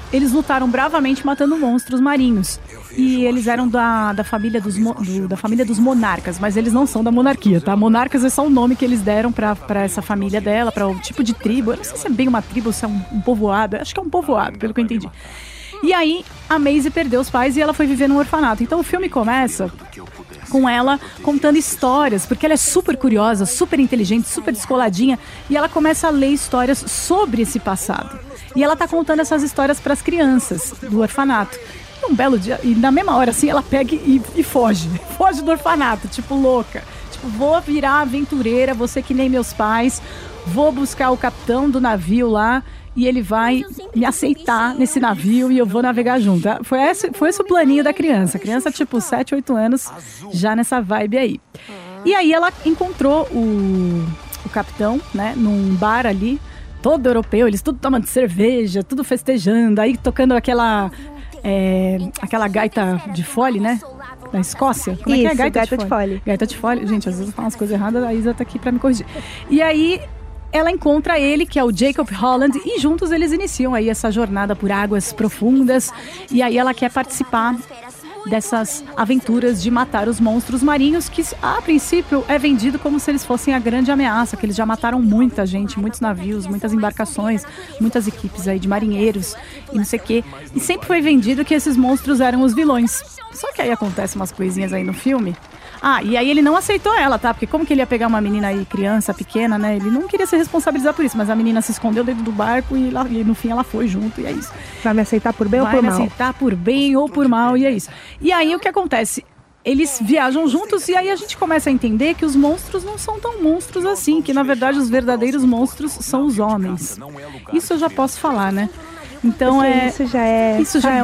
eles lutaram bravamente matando monstros marinhos. E eles eram da família dos monarcas, mas eles não são da monarquia, tá? Monarcas é só o nome que eles deram pra essa família dela, pra o tipo de tribo. Eu não sei se é bem uma tribo ou se é um povoado. Acho que é um povoado, pelo que eu entendi. E aí, a Maisie perdeu os pais e ela foi viver num orfanato. Então o filme começa com ela contando histórias, porque ela é super curiosa, super inteligente, super descoladinha, e ela começa a ler histórias sobre esse passado. E ela tá contando essas histórias para as crianças do orfanato. E um belo dia, e na mesma hora assim, ela pega e foge do orfanato, tipo louca. Tipo, vou virar aventureira, vou ser que nem meus pais, vou buscar o capitão do navio lá, e ele vai me aceitar nesse navio e eu vou navegar junto. Foi esse o planinho da criança. A criança, tipo, 7, 8 anos, já nessa vibe aí. E aí ela encontrou o capitão, né, num bar ali, todo europeu, eles tudo tomando cerveja, tudo festejando, aí tocando aquela gaita de fole, né? Da Escócia. Como é que é? Gaita de fole. Gaita de fole. Gente, às vezes eu falo umas coisas erradas, a Isa tá aqui pra me corrigir. E aí ela encontra ele, que é o Jacob Holland, e juntos eles iniciam aí essa jornada por águas profundas. E aí ela quer participar dessas aventuras de matar os monstros marinhos, que a princípio é vendido como se eles fossem a grande ameaça, que eles já mataram muita gente, muitos navios, muitas embarcações, muitas equipes aí de marinheiros e não sei o quê. E sempre foi vendido que esses monstros eram os vilões. Só que aí acontecem umas coisinhas aí no filme. E aí ele não aceitou ela, tá? Porque como que ele ia pegar uma menina aí, criança, pequena, né? Ele não queria se responsabilizar por isso, mas a menina se escondeu dentro do barco e no fim ela foi junto, e é isso. Vai me aceitar por bem ou por mal? Vai me aceitar por bem ou por mal, e é isso. E aí o que acontece? Eles viajam juntos e aí a gente começa a entender que os monstros não são tão monstros assim, que na verdade os verdadeiros monstros são os homens. Isso eu já posso falar, né? Então isso já é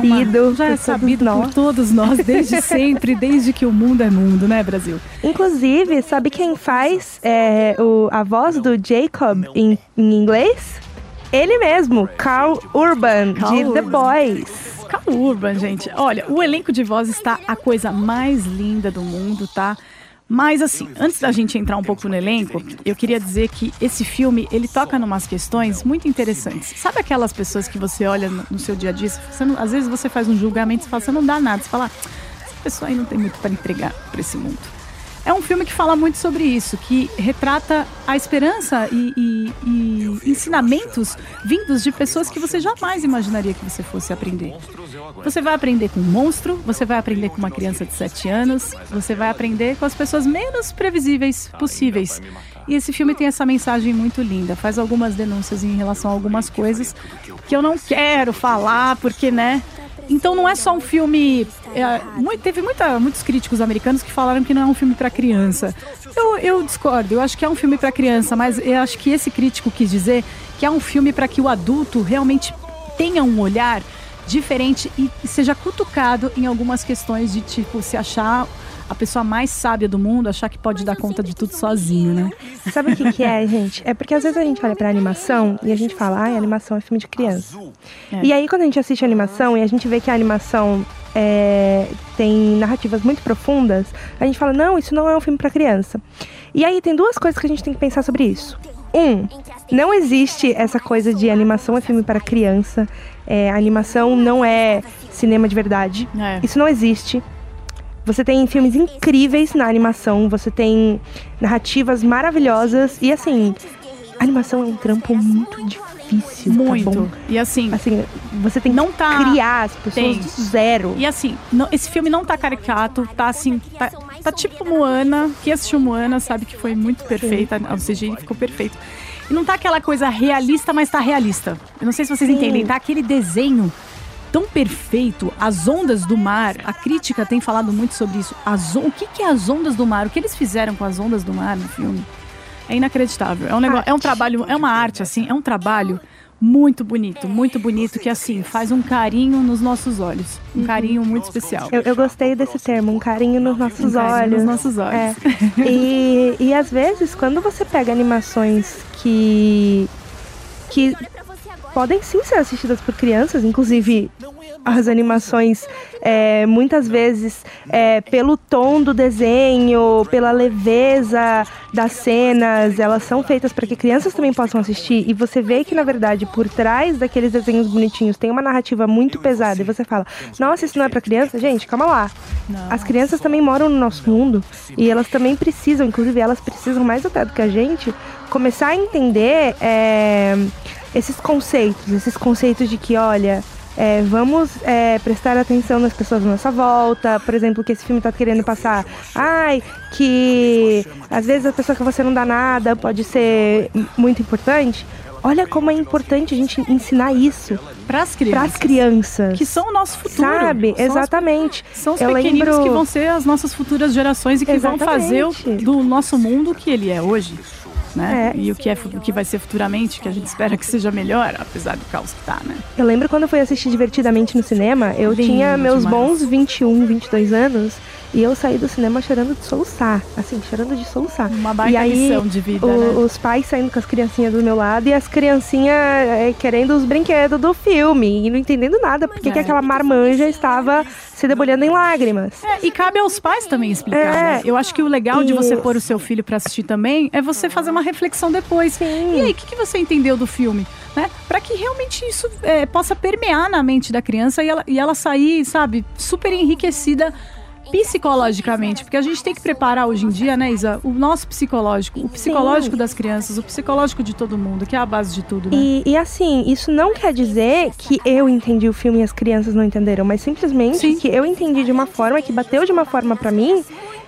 sabido por todos nós, desde sempre, desde que o mundo é mundo, né, Brasil? Inclusive, sabe quem faz a voz do Jacob em inglês? Ele mesmo, Karl Urban, de The Boys. Karl Urban, gente. Olha, o elenco de voz está a coisa mais linda do mundo, tá? Mas assim, antes da gente entrar um pouco no elenco, eu queria dizer que esse filme, ele toca numas questões muito interessantes. Sabe aquelas pessoas que você olha no seu dia a dia, às vezes você faz um julgamento e fala, você não dá nada, você fala, essa pessoa aí não tem muito para entregar para esse mundo. É um filme que fala muito sobre isso, que retrata a esperança e ensinamentos vindos de pessoas que você jamais imaginaria que você fosse aprender. Você vai aprender com um monstro, você vai aprender com uma criança de 7 anos, você vai aprender com as pessoas menos previsíveis possíveis. E esse filme tem essa mensagem muito linda, faz algumas denúncias em relação a algumas coisas que eu não quero falar, porque, né? Então não é só um filme... teve muitos críticos americanos que falaram que não é um filme para criança. Eu discordo, eu acho que é um filme para criança, mas eu acho que esse crítico quis dizer que é um filme para que o adulto realmente tenha um olhar diferente e seja cutucado em algumas questões de tipo, se achar a pessoa mais sábia do mundo, achar que pode dar conta de tudo sozinho, né? Sabe o que é, gente? É porque às vezes a gente olha pra animação e a gente fala, a animação é filme de criança. E aí quando a gente assiste a animação e a gente vê que a animação tem narrativas muito profundas, a gente fala, não, isso não é um filme pra criança. E aí tem duas coisas que a gente tem que pensar sobre isso. Não existe essa coisa de animação é filme para criança, animação não é cinema de verdade. Isso não existe. Você tem filmes incríveis na animação, você tem narrativas maravilhosas e assim, a animação é um trampo muito difícil, muito. Tá bom? E assim, você tem que criar as pessoas do zero. E assim, esse filme não tá caricato, tá assim, tá tipo Moana. Quem assistiu Moana sabe que foi muito perfeita, o CGI ficou perfeito. E não tá aquela coisa realista, mas tá realista. Eu não sei se vocês entendem, tá aquele desenho tão perfeito, as ondas do mar, a crítica tem falado muito sobre isso. O que é as ondas do mar? O que eles fizeram com as ondas do mar no filme? É inacreditável. É um trabalho, é uma arte, assim, é um trabalho muito bonito, que assim, faz um carinho nos nossos olhos. Um carinho muito especial. Eu gostei desse termo, um carinho nos nossos olhos. Nos nossos olhos. E às vezes, quando você pega animações que que podem sim ser assistidas por crianças, inclusive as animações, muitas vezes, pelo tom do desenho, pela leveza das cenas, elas são feitas para que crianças também possam assistir, e você vê que, na verdade, por trás daqueles desenhos bonitinhos tem uma narrativa muito pesada, e você fala, nossa, isso não é para criança? Gente, calma lá. Não. As crianças também moram no nosso mundo, e elas também precisam, inclusive elas precisam mais até do que a gente, começar a entender esses conceitos de que, olha, vamos prestar atenção nas pessoas à nossa volta. Por exemplo, que esse filme tá querendo passar, que às vezes a pessoa que você não dá nada pode ser muito importante. Olha como é importante a gente ensinar isso pras crianças. Que são o nosso futuro. Sabe? Exatamente. São os pequeninos que vão ser as nossas futuras gerações e que vão fazer do nosso mundo o que ele é hoje. Né? E o que vai ser futuramente, que a gente espera que seja melhor, apesar do caos que tá, né? Eu lembro quando eu fui assistir Divertidamente no cinema, eu tinha meus bons 21, 22 anos, e eu saí do cinema chorando de soluçar, assim, chorando de soluçar. Uma baita lição de vida, né? Os pais saindo com as criancinhas do meu lado e as criancinhas querendo os brinquedos do filme e não entendendo nada, porque que aquela marmanja estava se debulhando em lágrimas. E cabe aos pais também explicar, né? Eu acho que o legal de você pôr o seu filho pra assistir também é você fazer uma reflexão depois. Sim. E aí, o que você entendeu do filme? Né? Para que realmente isso possa permear na mente da criança e ela sair, sabe, super enriquecida psicologicamente, porque a gente tem que preparar hoje em dia, né, Isa, o nosso psicológico, o psicológico das crianças, o psicológico de todo mundo, que é a base de tudo, né? E assim, isso não quer dizer que eu entendi o filme e as crianças não entenderam, mas simplesmente que eu entendi de uma forma, que bateu de uma forma pra mim,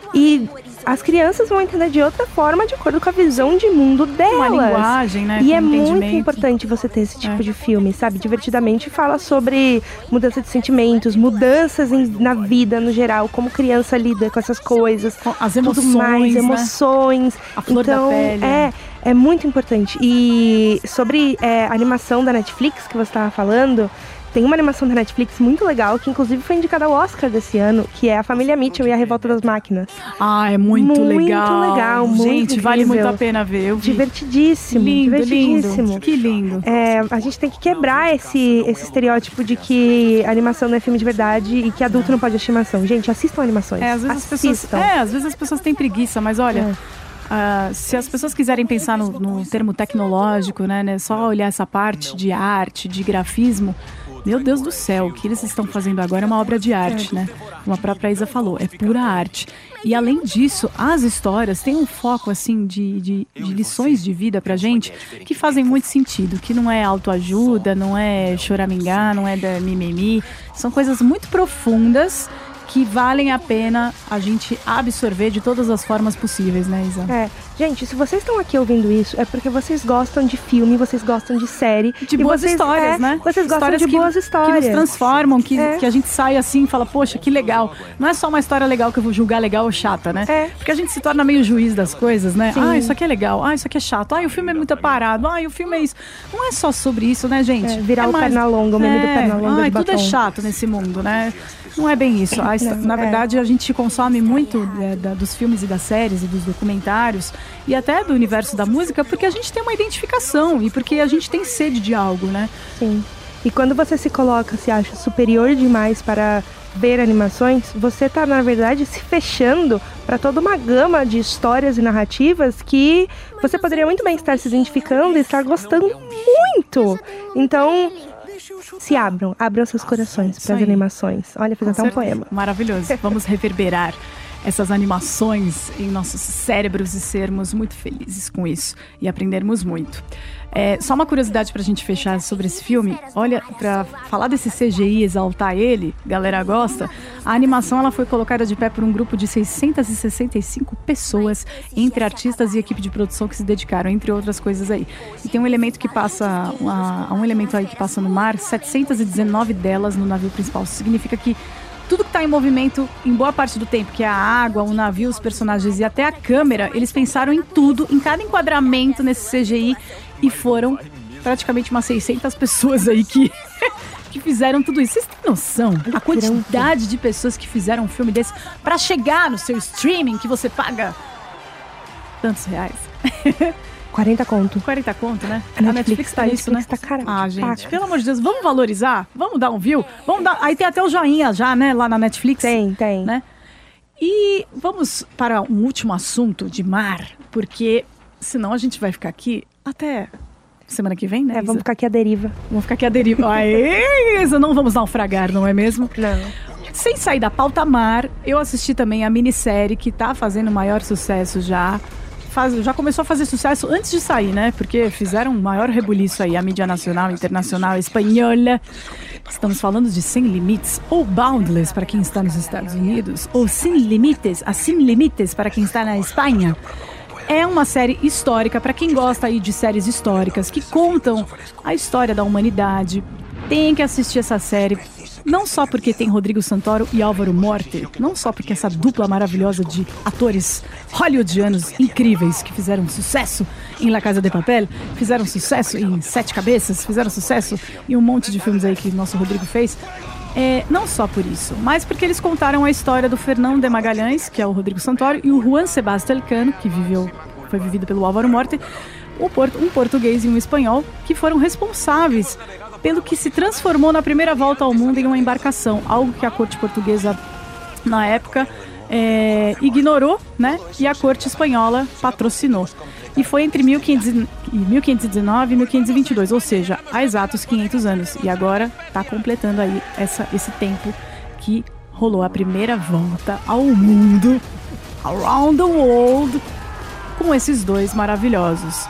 e as crianças vão entender de outra forma, de acordo com a visão de mundo delas. Uma linguagem, né? E é muito importante você ter esse tipo de filme, sabe? Divertidamente fala sobre mudança de sentimentos, mudanças na vida no geral, como criança lida com essas coisas. As emoções, tudo mais, né? emoções. A flor da pele. É muito importante. E sobre a animação da Netflix que você estava falando, tem uma animação da Netflix muito legal, que inclusive foi indicada ao Oscar desse ano, que é A Família Mitchell e a Revolta das Máquinas. É muito legal. Muito legal, muito Gente, incrível. Vale muito a pena ver. Divertidíssimo. Lindo, divertidíssimo. lindo. Que lindo. A gente tem que quebrar esse estereótipo de que animação não é filme de verdade e que adulto não pode assistir animação. Gente, assistam animações. Às vezes as pessoas têm preguiça, mas olha... se as pessoas quiserem pensar no termo tecnológico, né, só olhar essa parte de arte, de grafismo, meu Deus do céu, o que eles estão fazendo agora é uma obra de arte, né? Como a própria Isa falou, é pura arte. E além disso, as histórias têm um foco, assim, de lições de vida pra gente que fazem muito sentido, que não é autoajuda, não é choramingar, não é da mimimi, são coisas muito profundas que valem a pena a gente absorver de todas as formas possíveis, né, Isa? Gente, se vocês estão aqui ouvindo isso, é porque vocês gostam de filme, vocês gostam de série. De boas histórias, né? Vocês gostam de boas histórias. Que nos transformam, que a gente sai assim e fala, poxa, que legal. Não é só uma história legal que eu vou julgar legal ou chata, né? Porque a gente se torna meio juiz das coisas, né? Sim. Isso aqui é legal, isso aqui é chato, o filme é muito parado, o filme é isso. Não é só sobre isso, né, gente? Virar o perna longa, o meme do perna longa de batom. Tudo é chato nesse mundo, né? Não é bem isso. Na verdade, a gente consome muito dos filmes e das séries e dos documentários e até do universo da música porque a gente tem uma identificação e porque a gente tem sede de algo, né? Sim. E quando você se acha superior demais para ver animações, você está, na verdade, se fechando para toda uma gama de histórias e narrativas que você poderia muito bem estar se identificando e estar gostando muito. Então... se abram seus corações para as animações. Olha, fiz até um poema. Maravilhoso. Vamos reverberar essas animações em nossos cérebros e sermos muito felizes com isso e aprendermos muito. Só uma curiosidade pra gente fechar sobre esse filme. Olha, pra falar desse CGI, exaltar ele, galera gosta, a animação ela foi colocada de pé por um grupo de 665 pessoas, entre artistas e equipe de produção que se dedicaram, entre outras coisas aí. E tem um elemento que passa, um elemento aí que passa no mar, 719 delas no navio principal. Isso significa que tudo que está em movimento, em boa parte do tempo, que é a água, o navio, os personagens e até a câmera, eles pensaram em tudo, em cada enquadramento nesse CGI, e foram praticamente umas 600 pessoas aí que fizeram tudo isso. Vocês têm noção? A quantidade de pessoas que fizeram um filme desse para chegar no seu streaming, que você paga tantos reais. 40 conto. 40 conto, né? A Netflix tá isso, né? Tá cara. Gente, pelo amor de Deus, vamos valorizar? Vamos dar um view? Vamos dar... Aí tem até o joinha já, né? Lá na Netflix. Tem. Né? E vamos para um último assunto de mar, porque senão a gente vai ficar aqui até semana que vem, né, Isa? Vamos ficar aqui à deriva. Vamos ficar aqui à deriva. Aê, Isa, não vamos naufragar, não é mesmo? Não. Sem sair da pauta mar, eu assisti também a minissérie que tá fazendo maior sucesso já. Já começou a fazer sucesso antes de sair, né? Porque fizeram um maior rebuliço aí, a mídia nacional, internacional, espanhola. Estamos falando de Sem Limites, ou Boundless para quem está nos Estados Unidos, ou Sin Limites, a Sin Limites para quem está na Espanha. É uma série histórica para quem gosta aí de séries históricas que contam a história da humanidade. Tem que assistir essa série. Não só porque tem Rodrigo Santoro e Álvaro Morte, não só porque essa dupla maravilhosa de atores hollywoodianos incríveis que fizeram sucesso em La Casa de Papel, fizeram sucesso em Sete Cabeças, fizeram sucesso em um monte de filmes aí que nosso Rodrigo fez. Não só por isso, mas porque eles contaram a história do Fernão de Magalhães, que é o Rodrigo Santoro, e o Juan Sebastián Elcano, que foi vivido pelo Álvaro Morte, um português e um espanhol, que foram responsáveis pelo que se transformou na primeira volta ao mundo em uma embarcação, algo que a corte portuguesa, na época, ignorou, né? E a corte espanhola patrocinou. E foi entre 1519 e 1522, ou seja, há exatos 500 anos. E agora está completando aí esse tempo que rolou a primeira volta ao mundo, around the world, com esses dois maravilhosos.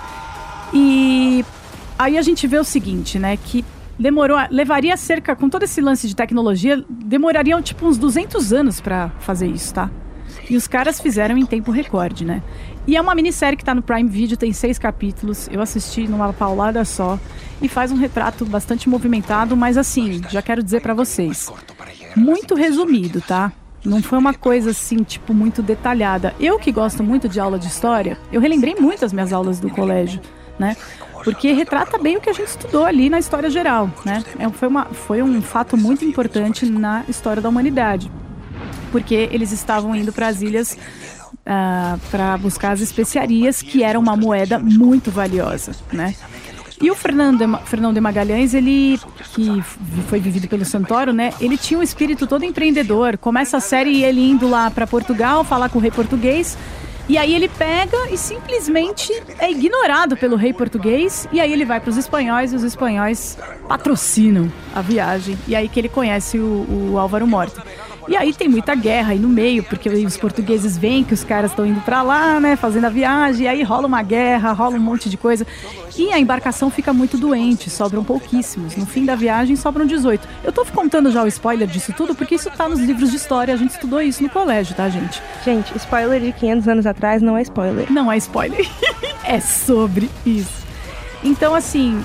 E aí a gente vê o seguinte, né, que levaria cerca, com todo esse lance de tecnologia, demorariam tipo uns 200 anos para fazer isso, tá? E os caras fizeram em tempo recorde, né? E é uma minissérie que tá no Prime Video, tem 6 capítulos, eu assisti numa paulada só, e faz um retrato bastante movimentado, mas assim, já quero dizer pra vocês, muito resumido, tá? Não foi uma coisa assim, tipo, muito detalhada. Eu que gosto muito de aula de história, eu relembrei muito as minhas aulas do colégio, né? Porque retrata bem o que a gente estudou ali na história geral, né? Foi um fato muito importante na história da humanidade, porque eles estavam indo para as ilhas para buscar as especiarias, que era uma moeda muito valiosa, né? E o Fernão de Magalhães, ele, que foi vivido pelo Santoro, né? Ele tinha um espírito todo empreendedor. Começa a série ele indo lá para Portugal, falar com o rei português. E aí ele pega e simplesmente é ignorado pelo rei português. E aí ele vai para os espanhóis e os espanhóis patrocinam a viagem. E aí que ele conhece o Álvaro Morte. E aí tem muita guerra aí no meio, porque os portugueses veem que os caras estão indo pra lá, né, fazendo a viagem, e aí rola uma guerra, rola um monte de coisa. E a embarcação fica muito doente, sobram pouquíssimos. No fim da viagem, sobram 18. Eu tô contando já o spoiler disso tudo, porque isso tá nos livros de história, a gente estudou isso no colégio, tá, gente? Gente, spoiler de 500 anos atrás não é spoiler. Não é spoiler. É sobre isso. Então, assim,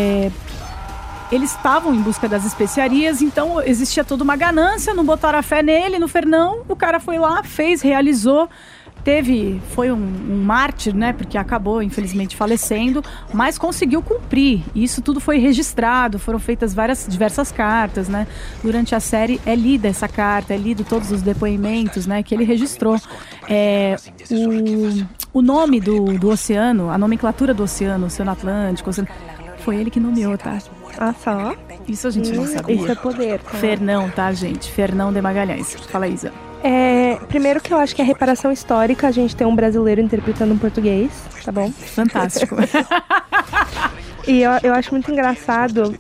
eles estavam em busca das especiarias, então existia toda uma ganância, não botaram a fé nele, no Fernão. O cara foi lá, fez, realizou, foi um mártir, né, porque acabou, infelizmente, falecendo, mas conseguiu cumprir. Isso tudo foi registrado, foram feitas diversas cartas, né. Durante a série é lida essa carta, é lido todos os depoimentos, né, que ele registrou. O nome do oceano, a nomenclatura do oceano Atlântico, foi ele que nomeou, tá? Ah, só? Isso a gente não sabia. Isso é poder. Tá? Fernão, tá, gente? Fernão de Magalhães. Fala, Isa. Primeiro que eu acho que é reparação histórica a gente ter um brasileiro interpretando um português, tá bom? Fantástico. E eu acho muito engraçado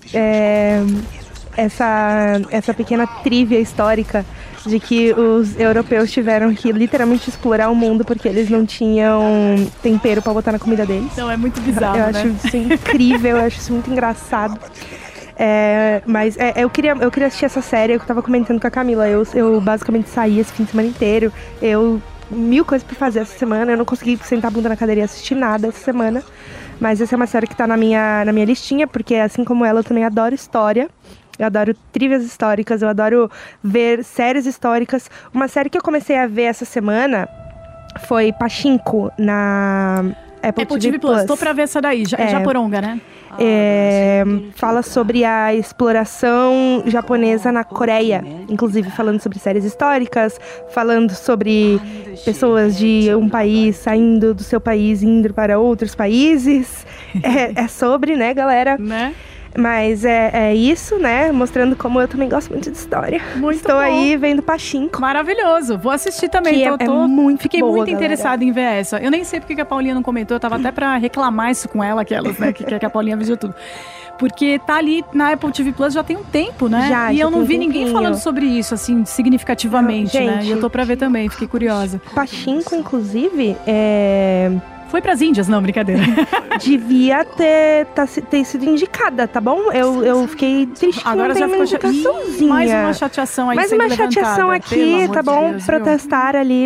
essa pequena trivia histórica de que os europeus tiveram que literalmente explorar o mundo porque eles não tinham tempero pra botar na comida deles. Então é muito bizarro, eu acho isso incrível, eu acho isso muito engraçado. Mas eu queria assistir essa série, eu tava comentando com a Camila, eu basicamente saí esse fim de semana inteiro, mil coisas pra fazer essa semana, eu não consegui sentar a bunda na cadeira e assistir nada essa semana, mas essa é uma série que tá na minha listinha, porque assim como ela, eu também adoro história. Eu adoro trivias históricas, eu adoro ver séries históricas. Uma série que eu comecei a ver essa semana foi Pachinko, na Apple TV Plus. Tô pra ver essa daí, Japoronga, né? Fala sobre a exploração japonesa na Coreia, inclusive falando sobre séries históricas, falando sobre pessoas de um país saindo do seu país e indo para outros países. É sobre, né, galera? Né? Mas é isso, né? Mostrando como eu também gosto muito de história. Estou aí vendo Pachinko. Maravilhoso. Vou assistir também. Fiquei boa, muito galera. interessada em ver essa. Eu nem sei porque que a Paulinha não comentou. Eu tava até pra reclamar isso com ela, aquelas, né? Que quer que a Paulinha veja tudo. Porque tá ali na Apple TV Plus já tem um tempo, né? E eu não vi ninguém falando sobre isso, assim, significativamente, não, né? gente, E eu tô pra ver também, fiquei curiosa. Pachinko, inclusive, Foi pras Índias, não, brincadeira. devia ter sido indicada, tá bom? Eu fiquei triste que Agora não já tem uma ficou indicaçãozinha. mais uma chateação aí. Mais sendo uma chateação levantada. aqui, Pelo amor tá de bom? Deus, viu? Protestar ali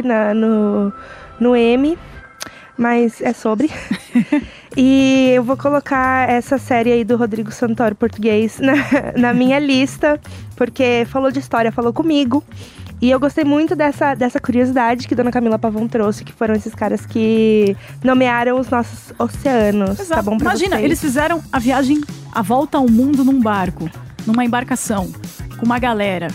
no M. Mas é sobre. E eu vou colocar essa série aí do Rodrigo Santoro português na minha lista, porque falou de história, falou comigo. E eu gostei muito dessa curiosidade que Dona Camila Pavão trouxe, que foram esses caras que nomearam os nossos oceanos. Exato. Tá bom pra Imagina, vocês? eles fizeram a volta ao mundo num barco, numa embarcação, com uma galera.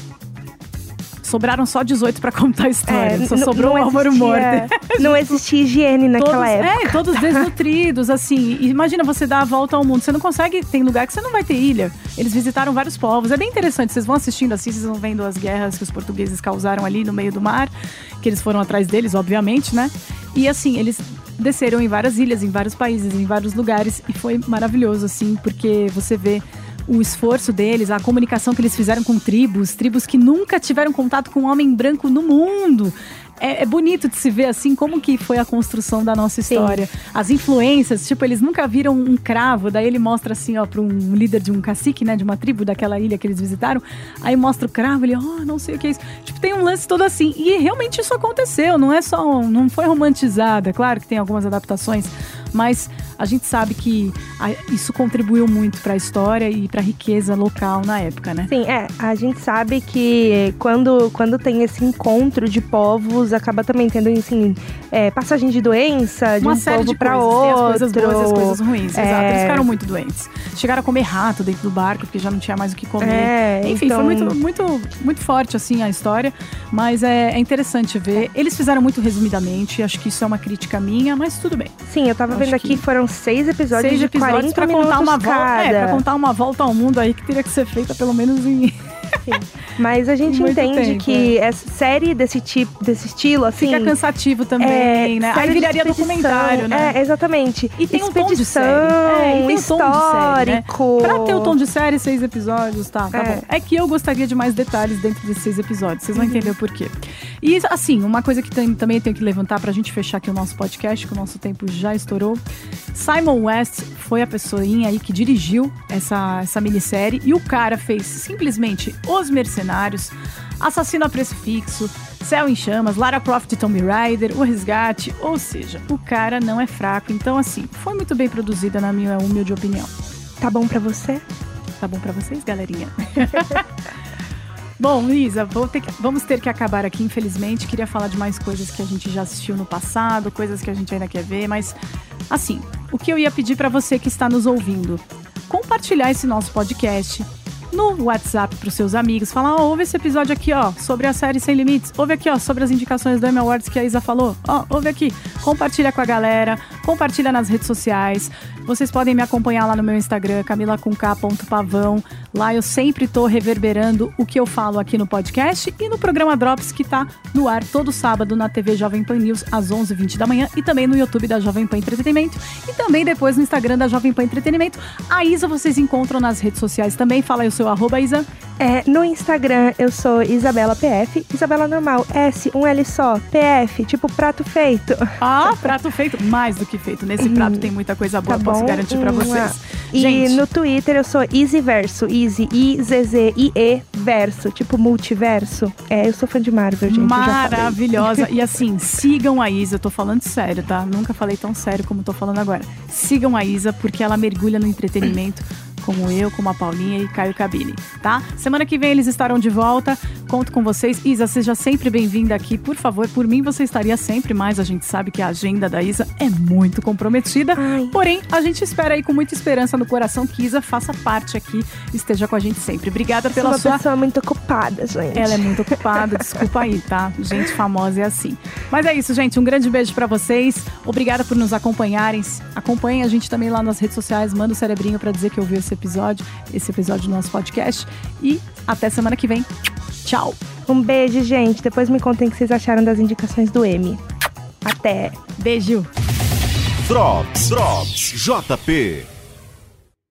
Sobraram só 18 pra contar a história. Só sobrou o Álvaro Morte. Não existia higiene naquela época. Todos desnutridos, assim. E imagina você dar a volta ao mundo. Você não consegue... Tem lugar que você não vai ter ilha. Eles visitaram vários povos. É bem interessante. Vocês vão assistindo assim, vocês vão vendo as guerras que os portugueses causaram ali no meio do mar. Que eles foram atrás deles, obviamente, né? E assim, eles desceram em várias ilhas, em vários países, em vários lugares. E foi maravilhoso, assim, porque você vê o esforço deles, a comunicação que eles fizeram com tribos que nunca tiveram contato com um homem branco no mundo. É bonito de se ver, assim, como que foi a construção da nossa história. Sim. As influências, tipo, eles nunca viram um cravo, daí ele mostra assim, ó, para um líder de um cacique, né, de uma tribo daquela ilha que eles visitaram, aí mostra o cravo, ele, não sei o que é isso. Tipo, tem um lance todo assim, e realmente isso aconteceu, não foi romantizada, claro que tem algumas adaptações, mas a gente sabe que isso contribuiu muito para a história e para a riqueza local na época, né? Sim, a gente sabe que quando tem esse encontro de povos, acaba também tendo, assim, passagem de doença, de uma um série povo de para coisas. outro. Tem as coisas boas e as coisas ruins, exato. Eles ficaram muito doentes. Chegaram a comer rato dentro do barco, porque já não tinha mais o que comer. Enfim, então... foi muito, muito, muito forte, assim, a história. Mas é interessante ver. Eles fizeram muito resumidamente, acho que isso é uma crítica minha, mas tudo bem. Sim, eu tava vendo aqui, foram 6 episódios de 40 pra minutos contar uma cada. Pra contar uma volta ao mundo aí que teria que ser feita pelo menos em... Sim. Mas a gente entende que essa série desse estilo, assim... Fica cansativo também, né? Aí viraria documentário, né? Exatamente. E tem um tom de série. E tem histórico. Um tom de série, né? Pra ter o tom de série, 6 episódios, tá bom. É que eu gostaria de mais detalhes dentro desses 6 episódios. Vocês vão entender o porquê. E, assim, uma coisa que também tenho que levantar pra gente fechar aqui o nosso podcast, que o nosso tempo já estourou. Simon West foi a pessoinha aí que dirigiu essa minissérie. E o cara fez simplesmente Os Mercenários, Assassino a Preço Fixo, Céu em Chamas, Lara Croft e Tomb Raider, O Resgate, ou seja, o cara não é fraco. Então, assim, foi muito bem produzida na minha humilde opinião. Tá bom pra você? Tá bom pra vocês, galerinha? Bom, Isa, vamos ter que acabar aqui, infelizmente. Queria falar de mais coisas que a gente já assistiu no passado, coisas que a gente ainda quer ver, mas, assim, o que eu ia pedir pra você que está nos ouvindo? Compartilhar esse nosso podcast no WhatsApp pros seus amigos, falar, ouve esse episódio aqui, ó, sobre a série Sem Limites, ouve aqui, ó, sobre as indicações do Emmy Awards que a Isa falou, ó, ouve aqui, compartilha com a galera, compartilha nas redes sociais, vocês podem me acompanhar lá no meu Instagram, camila.pavão, lá eu sempre tô reverberando o que eu falo aqui no podcast e no programa Drops, que tá no ar todo sábado na TV Jovem Pan News, às 11h20 da manhã, e também no YouTube da Jovem Pan Entretenimento, e também depois no Instagram da Jovem Pan Entretenimento. A Isa vocês encontram nas redes sociais também, fala aí o seu arroba, Isa. No Instagram eu sou Isabela PF, Isabela normal, S, um L só, PF, tipo prato feito. Prato feito, mais do que feito. Nesse prato tem muita coisa boa, tá, posso garantir pra vocês. E no Twitter eu sou Easyverso, Easy, I-Z-Z-I-E, verso, tipo multiverso. Eu sou fã de Marvel, gente. Maravilhosa. E assim, sigam a Isa, eu tô falando sério, tá? Nunca falei tão sério como tô falando agora. Sigam a Isa, porque ela mergulha no entretenimento, como eu, como a Paulinha e Caio Cabini, tá? Semana que vem eles estarão de volta conto com vocês. Isa, seja sempre bem-vinda aqui, por favor. Por mim, você estaria sempre mais. A gente sabe que a agenda da Isa é muito comprometida. Porém, a gente espera aí com muita esperança no coração que Isa faça parte aqui, esteja com a gente sempre. Obrigada pela sua... uma pessoa muito ocupada, gente. Ela é muito ocupada, desculpa aí, tá? Gente famosa é assim. Mas é isso, gente. Um grande beijo pra vocês. Obrigada por nos acompanharem. Acompanhem a gente também lá nas redes sociais. Manda o cerebrinho pra dizer que ouviu esse episódio do nosso podcast. E até semana que vem. Tchau. Um beijo, gente. Depois me contem o que vocês acharam das indicações do Emmy. Até. Beijo. Drops, JP.